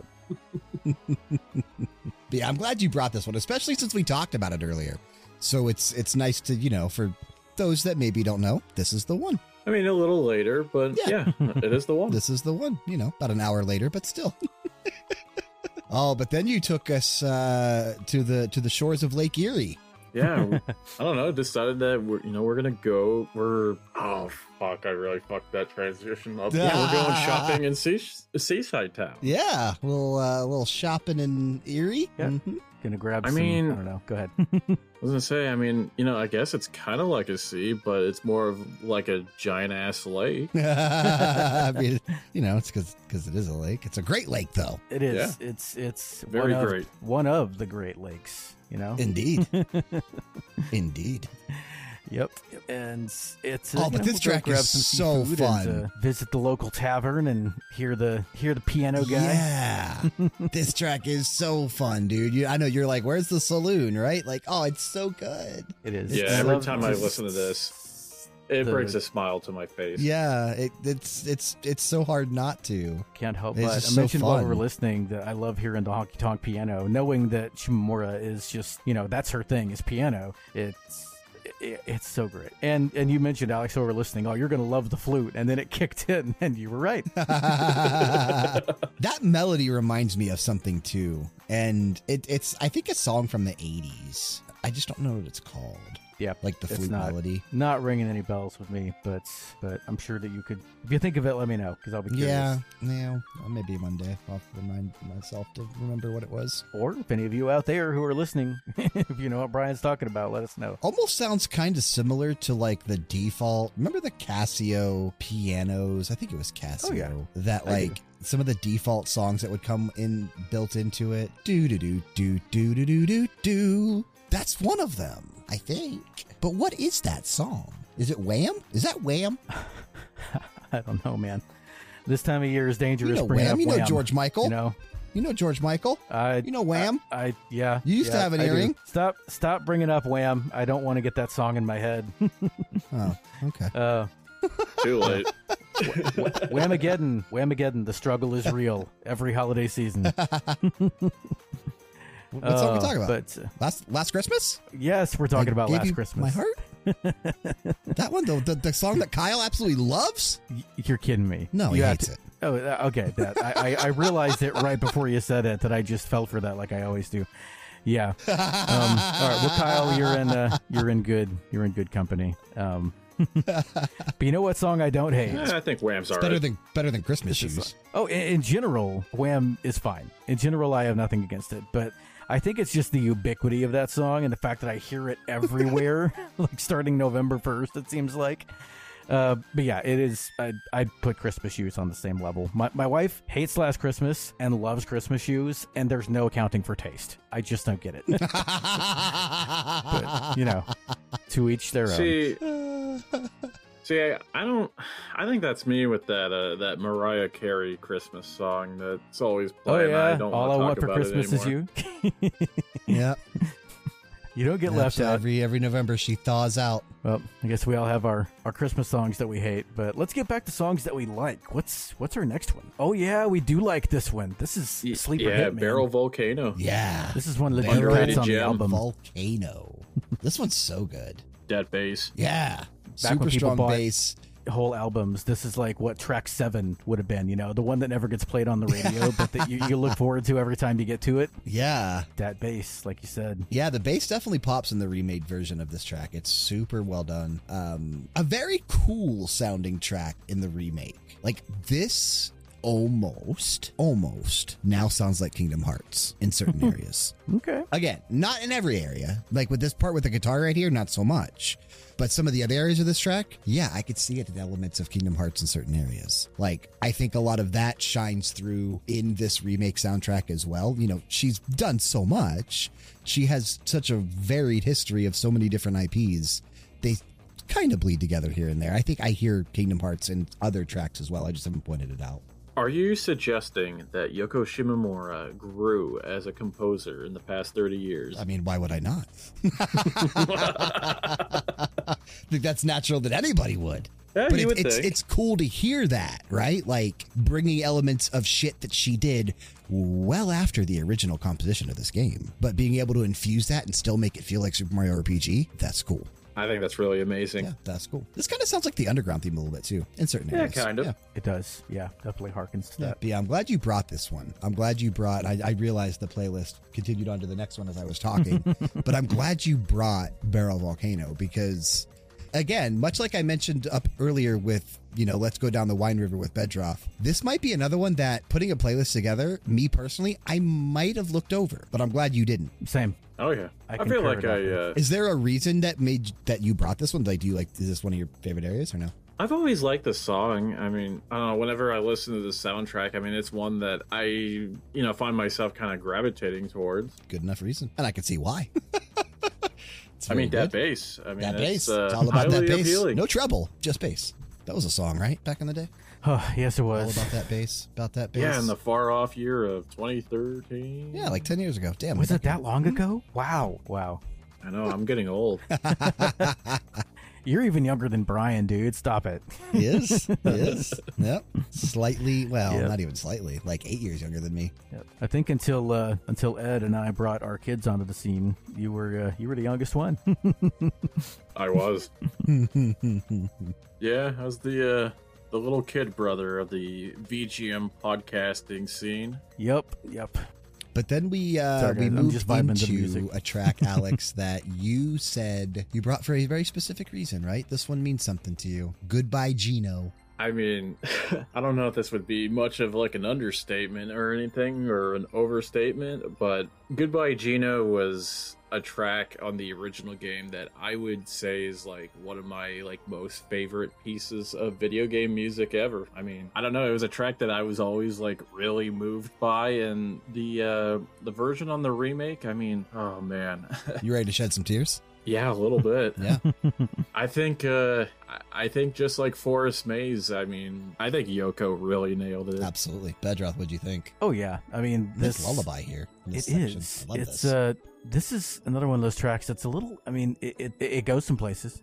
But yeah, I'm glad you brought this one, especially since we talked about it earlier. So it's it's nice to, you know, for those that maybe don't know, this is the one.
I mean, a little later, but
Yeah.
yeah, it is the one.
This is the one, you know, about an hour later, but still. Oh, but then you took us uh, to the to the shores of Lake Erie.
Yeah, I don't know. Decided that we're, you know, we're gonna go. We're oh fuck, I really fucked that transition up. Yeah, we're going shopping in sea, Seaside Town.
Yeah, a little uh, little shopping in Erie.
Yeah.
Mhm.
Gonna grab
I
some,
mean-
I don't know. Go ahead.
I was gonna say, I mean, you know, I guess it's kind of like a sea, but it's more of like a giant ass lake.
I mean, you know, it's because it is a lake. It's a great lake, though.
It is. It's it's
Very
one of,
great.
one of the Great Lakes. You know.
Indeed. Indeed.
Yep. And it's uh,
Oh,
you
but
know,
this
we'll go
track
grab
is
some
so
seafood
fun.
And, uh, visit the local tavern and hear the hear the piano guy.
Yeah. This track is so fun, dude. You, I know you're like, where's the saloon, right? Like, oh, it's so good.
It is.
Yeah,
I
every
love
time I
just
listen to this, it
the-
brings a smile to my face.
Yeah, it, it's it's it's so hard not to.
Can't help
It's
but
just
I
so
mentioned while we were
fun.
listening that I love hearing the honky tonk piano, knowing that Shimomura is just, you know, that's her thing is piano. It's it, it's so great. And and you mentioned, Alex, while we were listening, oh, you're gonna love the flute, and then it kicked in, and you were right.
That melody reminds me of something too, and it, it's I think a song from the eighties. I just don't know what it's called.
Yeah,
Like the
it's
flute
not,
melody.
Not ringing any bells with me, but but I'm sure that you could. If you think of it, let me know because I'll be curious.
Yeah, yeah. Well, maybe one day I'll remind myself to remember what it was.
Or if any of you out there who are listening, if you know what Brian's talking about, let us know.
Almost sounds kind of similar to like the default. Remember the Casio pianos? I think it was Casio.
Oh, yeah.
That
I
like
do.
some of the default songs that would come in built into it. Do do do do do do do do do. That's one of them, I think. But what is that song? Is it Wham? Is that Wham?
I don't know, man. This time of year is dangerous.
You know
bringing
Wham.
up
You know
Wham,
George Michael.
You know,
You know George Michael.
I
You know Wham.
I, I yeah.
You used to
yeah,
have an
I do.
earring?
Stop stop bringing up Wham. I don't want to get that song in my head.
Oh, okay.
uh,
Too late.
Whamageddon, Whamageddon. The struggle is real every holiday season.
What song are we talking about?
But uh,
Last Last Christmas?
yes, we're talking
I
about
Gave
Last
You
Christmas.
My heart? That one, the, the the song that Kyle absolutely loves?
Y- You're kidding me.
No,
you
he
have
hates
to-
it.
Oh, uh, okay. That I, I, I realized it right before you said it that I just fell for that like I always do. Yeah. Um, all right. Well, Kyle, you're in uh, you're in good you're in good company. Um, but you know what song I don't hate?
Yeah, I think Wham's
It's
alright.
better than better than Christmas
This is-
shoes.
Oh, in, in general, Wham is fine. In general, I have nothing against it, but I think it's just the ubiquity of that song and the fact that I hear it everywhere, like starting November first, it seems like. Uh, but yeah, it is. I, I'd put Christmas shoes on the same level. My, my wife hates Last Christmas and loves Christmas shoes, and there's no accounting for taste. I just don't get it. But, you know, to each their own.
See, see, I, I don't. I think that's me with that uh, that Mariah Carey Christmas song that's always
Oh
playing.
yeah,
I don't
all I
want
want
to
for
talk about
Christmas
it
is
anymore.
you.
Yeah.
You don't get left
That's
out.
Every every November she thaws out.
Well, I guess we all have our, our Christmas songs that we hate, but let's get back to songs that we like. What's what's our next one? Oh yeah, we do like this one. This is sleeper
Yeah,
hit, man.
Barrel Volcano.
Yeah.
This is one of the
Barrel
deep cuts on the
gem.
album.
Volcano. This one's so good.
Dead bass.
Yeah.
when
Super
people
strong
bought-
bass.
whole albums, this is like what track seven would have been, you know, the one that never gets played on the radio, but that you, you look forward to every time you get to it.
Yeah.
That bass, like you said.
Yeah, the bass definitely pops in the remade version of this track. It's super well done. Um, a very cool sounding track in the remake. Like this almost, almost now sounds like Kingdom Hearts in certain areas.
Okay.
Again, not in every area. Like with this part with the guitar right here, not so much. But some of the other areas of this track, yeah, I could see it in elements of Kingdom Hearts in certain areas. Like, I think a lot of that shines through in this remake soundtrack as well. You know, she's done so much. She has such a varied history of so many different I Ps. They kind of bleed together here and there. I think I hear Kingdom Hearts in other tracks as well. I just haven't pointed it out.
Are you suggesting that Yoko Shimomura grew as a composer in the past thirty years?
I mean, why would I not? I think that's natural that anybody would.
Yeah,
but
you
it,
would
it's
think.
it's cool to hear that, right? Like bringing elements of shit that she did well after the original composition of this game, but being able to infuse that and still make it feel like Super Mario R P G, that's cool.
I think that's really amazing.
Yeah, that's cool. This kind of sounds like the Underground theme a little bit too, in certain
Yeah,
areas.
kind of.
Yeah.
It does. Yeah, definitely harkens to
Yeah,
that.
but yeah, I'm glad you brought this one. I'm glad you brought, I, I realized the playlist continued on to the next one as I was talking, but I'm glad you brought Barrel Volcano because, again, much like I mentioned up earlier with, you know, Let's Go Down the Wine River with Bedroth, this might be another one that, putting a playlist together, me personally, I might have looked over, but I'm glad you didn't.
Same.
Oh yeah,
I
I,
concur
feel like
with
I.
that.
Uh,
Is there a reason that made that you brought this one? Like, do you like, is this one of your favorite areas or no?
I've always liked the song. I mean, I don't know. Whenever I listen to the soundtrack, I mean, it's one that I, you know, find myself kind of gravitating towards.
Good enough reason. And I can see why. It's
I mean,
very
that
good.
bass. I mean,
That
it's,
bass.
Uh,
It's all about that
highly
bass.
appealing.
No treble, just bass. That was a song, right? Back in the day?
Oh, yes, it
All
was.
about that bass. About that bass.
Yeah, in the far off year of twenty thirteen.
Yeah, like ten years ago. Damn.
Was
a
it that
decade.
long ago? Wow. Wow.
I know. I'm getting old.
You're even younger than Brian, dude. Stop it.
He is. He is. Yep. Slightly, well,
Yep.
not even slightly, like eight years younger than me.
Yep. I think until uh, until Ed and I brought our kids onto the scene, you were uh, you were the youngest one.
I was. Yeah, I was the uh, the little kid brother of the V G M podcasting scene.
Yep. Yep.
But then we uh,
Sorry,
we
guys, I'm
moved
just vibing to the
into
music.
a track, Alex, that you said you brought for a very specific reason, right? This one means something to you. Goodbye, Gino.
I mean, I don't know if this would be much of like an understatement or anything or an overstatement, but Goodbye Gino was a track on the original game that I would say is like one of my like most favorite pieces of video game music ever. I mean, I don't know, it was a track that I was always like really moved by, and the uh the version on the remake, I mean, oh man.
You ready to shed some tears?
Yeah, a little bit.
Yeah.
I think uh I- I think just like Forest Maze, I mean, I think Yoko really nailed it.
Absolutely. Bedroth, what'd you think?
Oh yeah. I mean,
This
this
lullaby here. in this
It
section.
is.
I love
It's
this.
uh this is another one of those tracks that's a little I mean it it, it goes some places.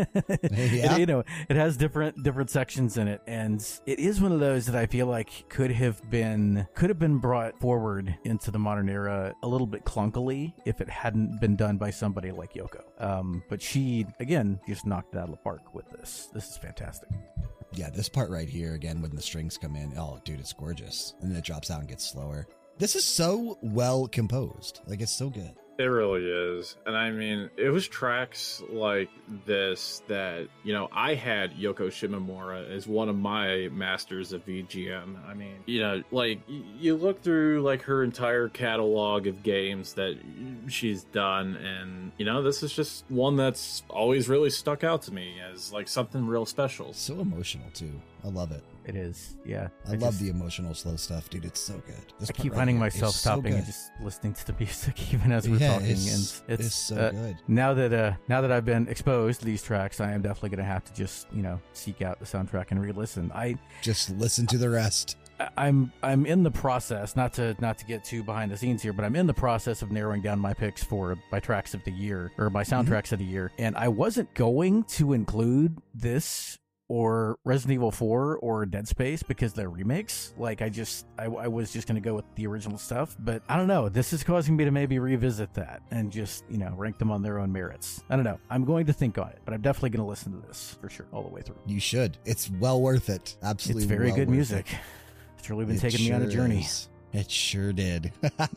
Yeah.
It- you know, it has different different sections in it, and it is one of those that I feel like could have been could have been brought forward into the modern era a little bit clunkily if it hadn't been done by somebody like Yoko. Um but she again just knocked it out of the park with this. This is fantastic.
Yeah, this part right here, again, when the strings come in, oh, dude, it's gorgeous. And then it drops out and gets slower. This is so well composed. Like, it's so good.
It really is. And I mean, it was tracks like this that, you know, I had Yoko Shimomura as one of my masters of V G M. I mean, you know, like, y- you look through, like, her entire catalog of games that she's done, and, you know, this is just one that's always really stuck out to me as, like, something real special.
So emotional, too. I love it.
It is. Yeah.
I, love
just-
the emotional, slow stuff, dude. It's so good. This
I
part
keep
right
finding
here
myself
is so
stopping and
good.
just listening to the music even as we're
Yeah,
talking.
it's-
and it's,
it's so
uh,
good.
Now that uh, now that I've been exposed to these tracks, I am definitely going to have to just you know seek out the soundtrack and re-listen. I
Just listen to the rest.
I- I'm I'm in the process, not to not to get too behind the scenes here, but I'm in the process of narrowing down my picks for my tracks of the year or my soundtracks of the year. And I wasn't going to include this or Resident Evil four or Dead Space because they're remakes. Like, I just, I, I was just going to go with the original stuff, but I don't know. This is causing me to maybe revisit that and just, you know, rank them on their own merits. I don't know. I'm going to think on it, but I'm definitely going to listen to this for sure all the way through.
You should. It's well worth it. Absolutely.
It's very
well
good
worth
music.
It.
It's really been
It
taking me on a
sure
journey.
is. It sure did.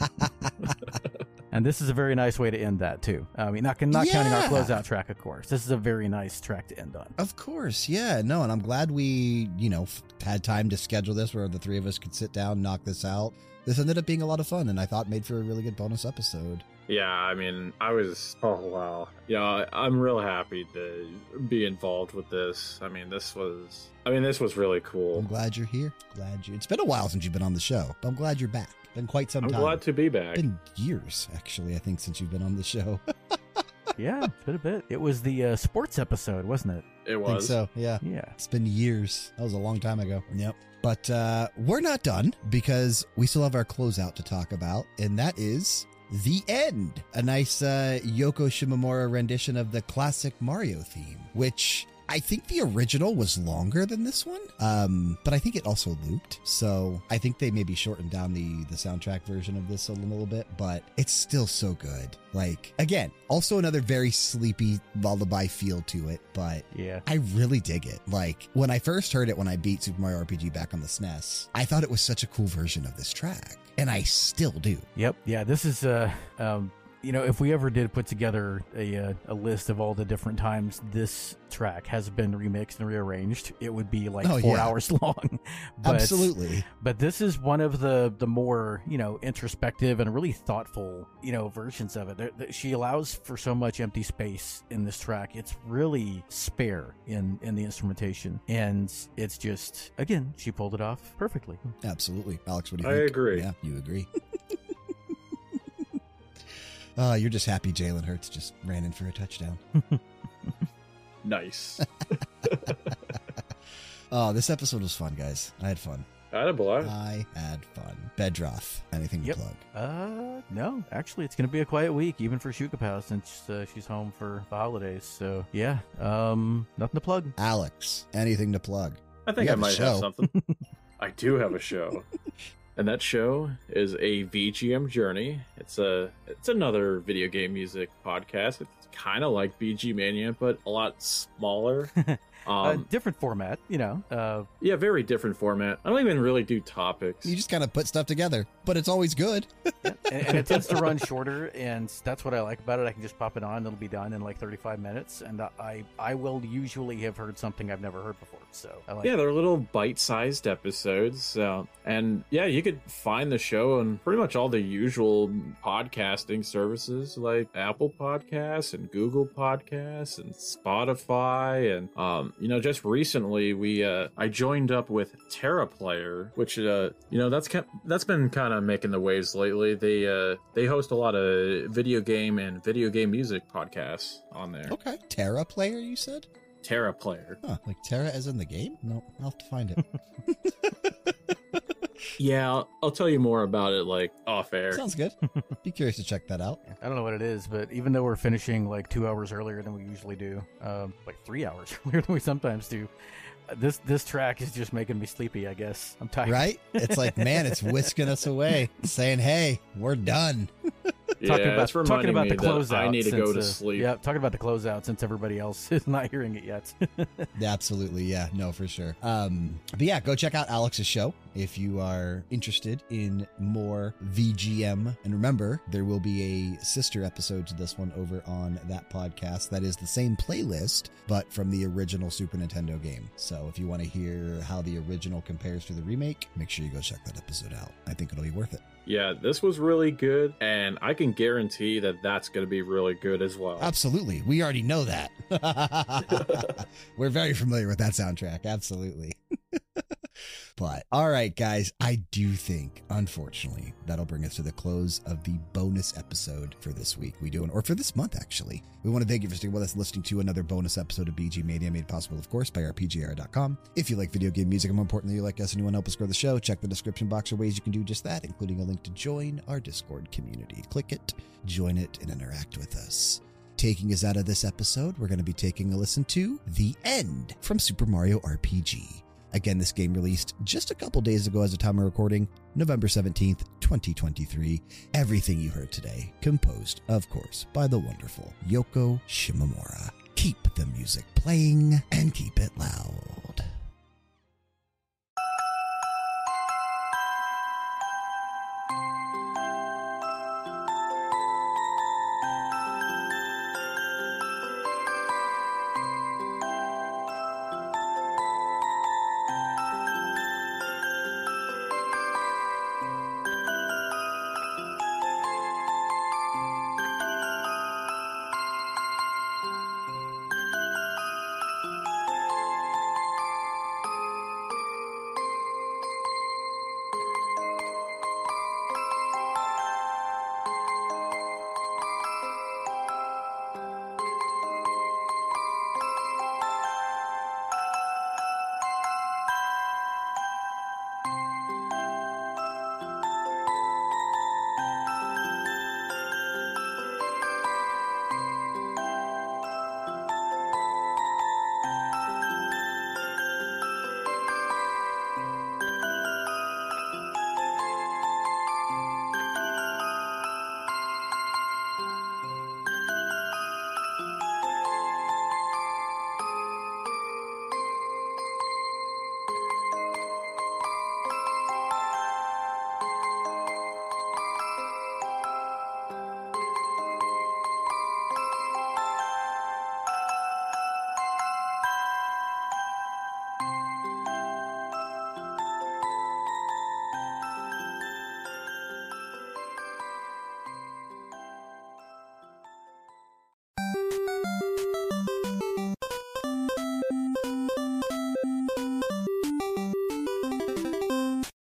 And this is a very nice way to end that, too. I mean, not, not
Yeah.
counting our closeout track, of course. This is a very nice track to end on.
Of course, yeah, no, and I'm glad we, you know, f- had time to schedule this where the three of us could sit down, knock this out. This ended up being a lot of fun, and I thought made for a really good bonus episode.
Yeah, I mean, I was, oh, wow. Yeah, I'm real happy to be involved with this. I mean, this was, I mean, this was really
I'm
cool.
glad you're here. Glad you. It's been a while since you've been on the show, but I'm glad you're back. Been quite some
I'm
time.
glad to be back.
Been years, actually, I think, since you've been on the show.
Yeah, it's been a bit. It was the uh, sports episode, wasn't it?
It
I think
was.
so, yeah.
Yeah.
It's been years. That was a long time ago. Yep. But uh, we're not done because we still have our closeout to talk about, and that is The End. A nice uh, Yoko Shimomura rendition of the classic Mario theme, which I think the original was longer than this one, um, but I think it also looped. So I think they maybe shortened down the, the soundtrack version of this a little bit, but it's still so good. Like, again, also another very sleepy lullaby feel to it, but
Yeah.
I really dig it. Like, when I first heard it when I beat Super Mario R P G back on the S N E S, I thought it was such a cool version of this track, and I still do.
Yep. Yeah, this is, uh, um, you know, if we ever did put together a, uh, a list of all the different times this track has been remixed and rearranged, it would be like
Oh,
four
yeah.
hours long. But,
Absolutely.
But this is one of the, the more, you know, introspective and really thoughtful, you know, versions of it. There, there, she allows for so much empty space in this track. It's really spare in, in the instrumentation. And it's just, again, she pulled it off perfectly.
Absolutely. Alex, what do you
I
think?
agree.
Yeah, you agree. Uh, you're just happy Jalen Hurts just ran in for a touchdown.
Nice.
Oh, this episode was fun, guys. I had fun.
I had a blast.
I had fun. Bedroth, anything
Yep.
to plug?
Uh, no, actually, it's going to be a quiet week, even for Shukapow, since uh, she's home for the holidays. So, yeah, um, nothing to plug.
Alex, anything to plug?
I think
You
I
have a
might
show.
have something. I do have a show. And that show is a V G M Journey. It's a it's another video game music podcast. It's kind of like B G Mania, but a lot smaller.
uh,
Um,
different format, you know. Uh,
yeah, very different format. I don't even really do topics.
You just kind of put stuff together, but it's always good.
and, and it tends to run shorter, and that's what I like about it. I can just pop it on; it'll be done in like thirty-five minutes, and I I will usually have heard something I've never heard before. So, I like
Yeah,
it.
they're little bite-sized episodes, uh, and yeah, you could find the show on pretty much all the usual podcasting services like Apple Podcasts and Google Podcasts and Spotify, and um, you know, just recently we uh, I joined up with TerraPlayer, which uh, you know that's kept that's been kind of making the waves lately. They uh, they host a lot of video game and video game music podcasts on there.
Okay. Terra player, you said?
TerraPlayer.
Huh, like Terra as in the game? No, I'll have to find it.
Yeah, I'll, I'll tell you more about it like off air.
Sounds good. Be curious to check that out.
I don't know what it is, but even though we're finishing like two hours earlier than we usually do, um, like three hours earlier than we sometimes do, uh, this this track is just making me sleepy. I guess I'm tired.
Right? It's like, man, it's whisking us away, saying, hey, we're done.
Talking
yeah,
about
it's
talking
reminding
about
me
the
that
closeout.
I need to
since,
go to
uh,
sleep.
Yeah, talking about the closeout since everybody else is not hearing it yet.
Absolutely. Yeah, no, for sure. Um, but yeah, go check out Alex's show if you are interested in more V G M. And remember, there will be a sister episode to this one over on that podcast that is the same playlist, but from the original Super Nintendo game. So if you want to hear how the original compares to the remake, make sure you go check that episode out. I think it'll be worth it.
Yeah, this was really good, and I can guarantee that that's going to be really good as well.
Absolutely. We already know that. We're very familiar with that soundtrack. Absolutely. But all right, guys, I do think, unfortunately, that'll bring us to the close of the bonus episode for this week. We do, or for this month, actually. We want to thank you for sticking with us and listening to another bonus episode of B G Mania, made possible, of course, by R P G R dot com. If you like video game music, and more importantly, you like us and you want to help us grow the show, check the description box for ways you can do just that, including a link to join our Discord community. Click it, join it, and interact with us. taking us out of this episode, we're going to be taking a listen to The End from Super Mario R P G. Again, this game released just a couple days ago as a time of recording, November seventeenth, twenty twenty-three. Everything you heard today, composed, of course, by the wonderful Yoko Shimomura. Keep the music playing and keep it loud.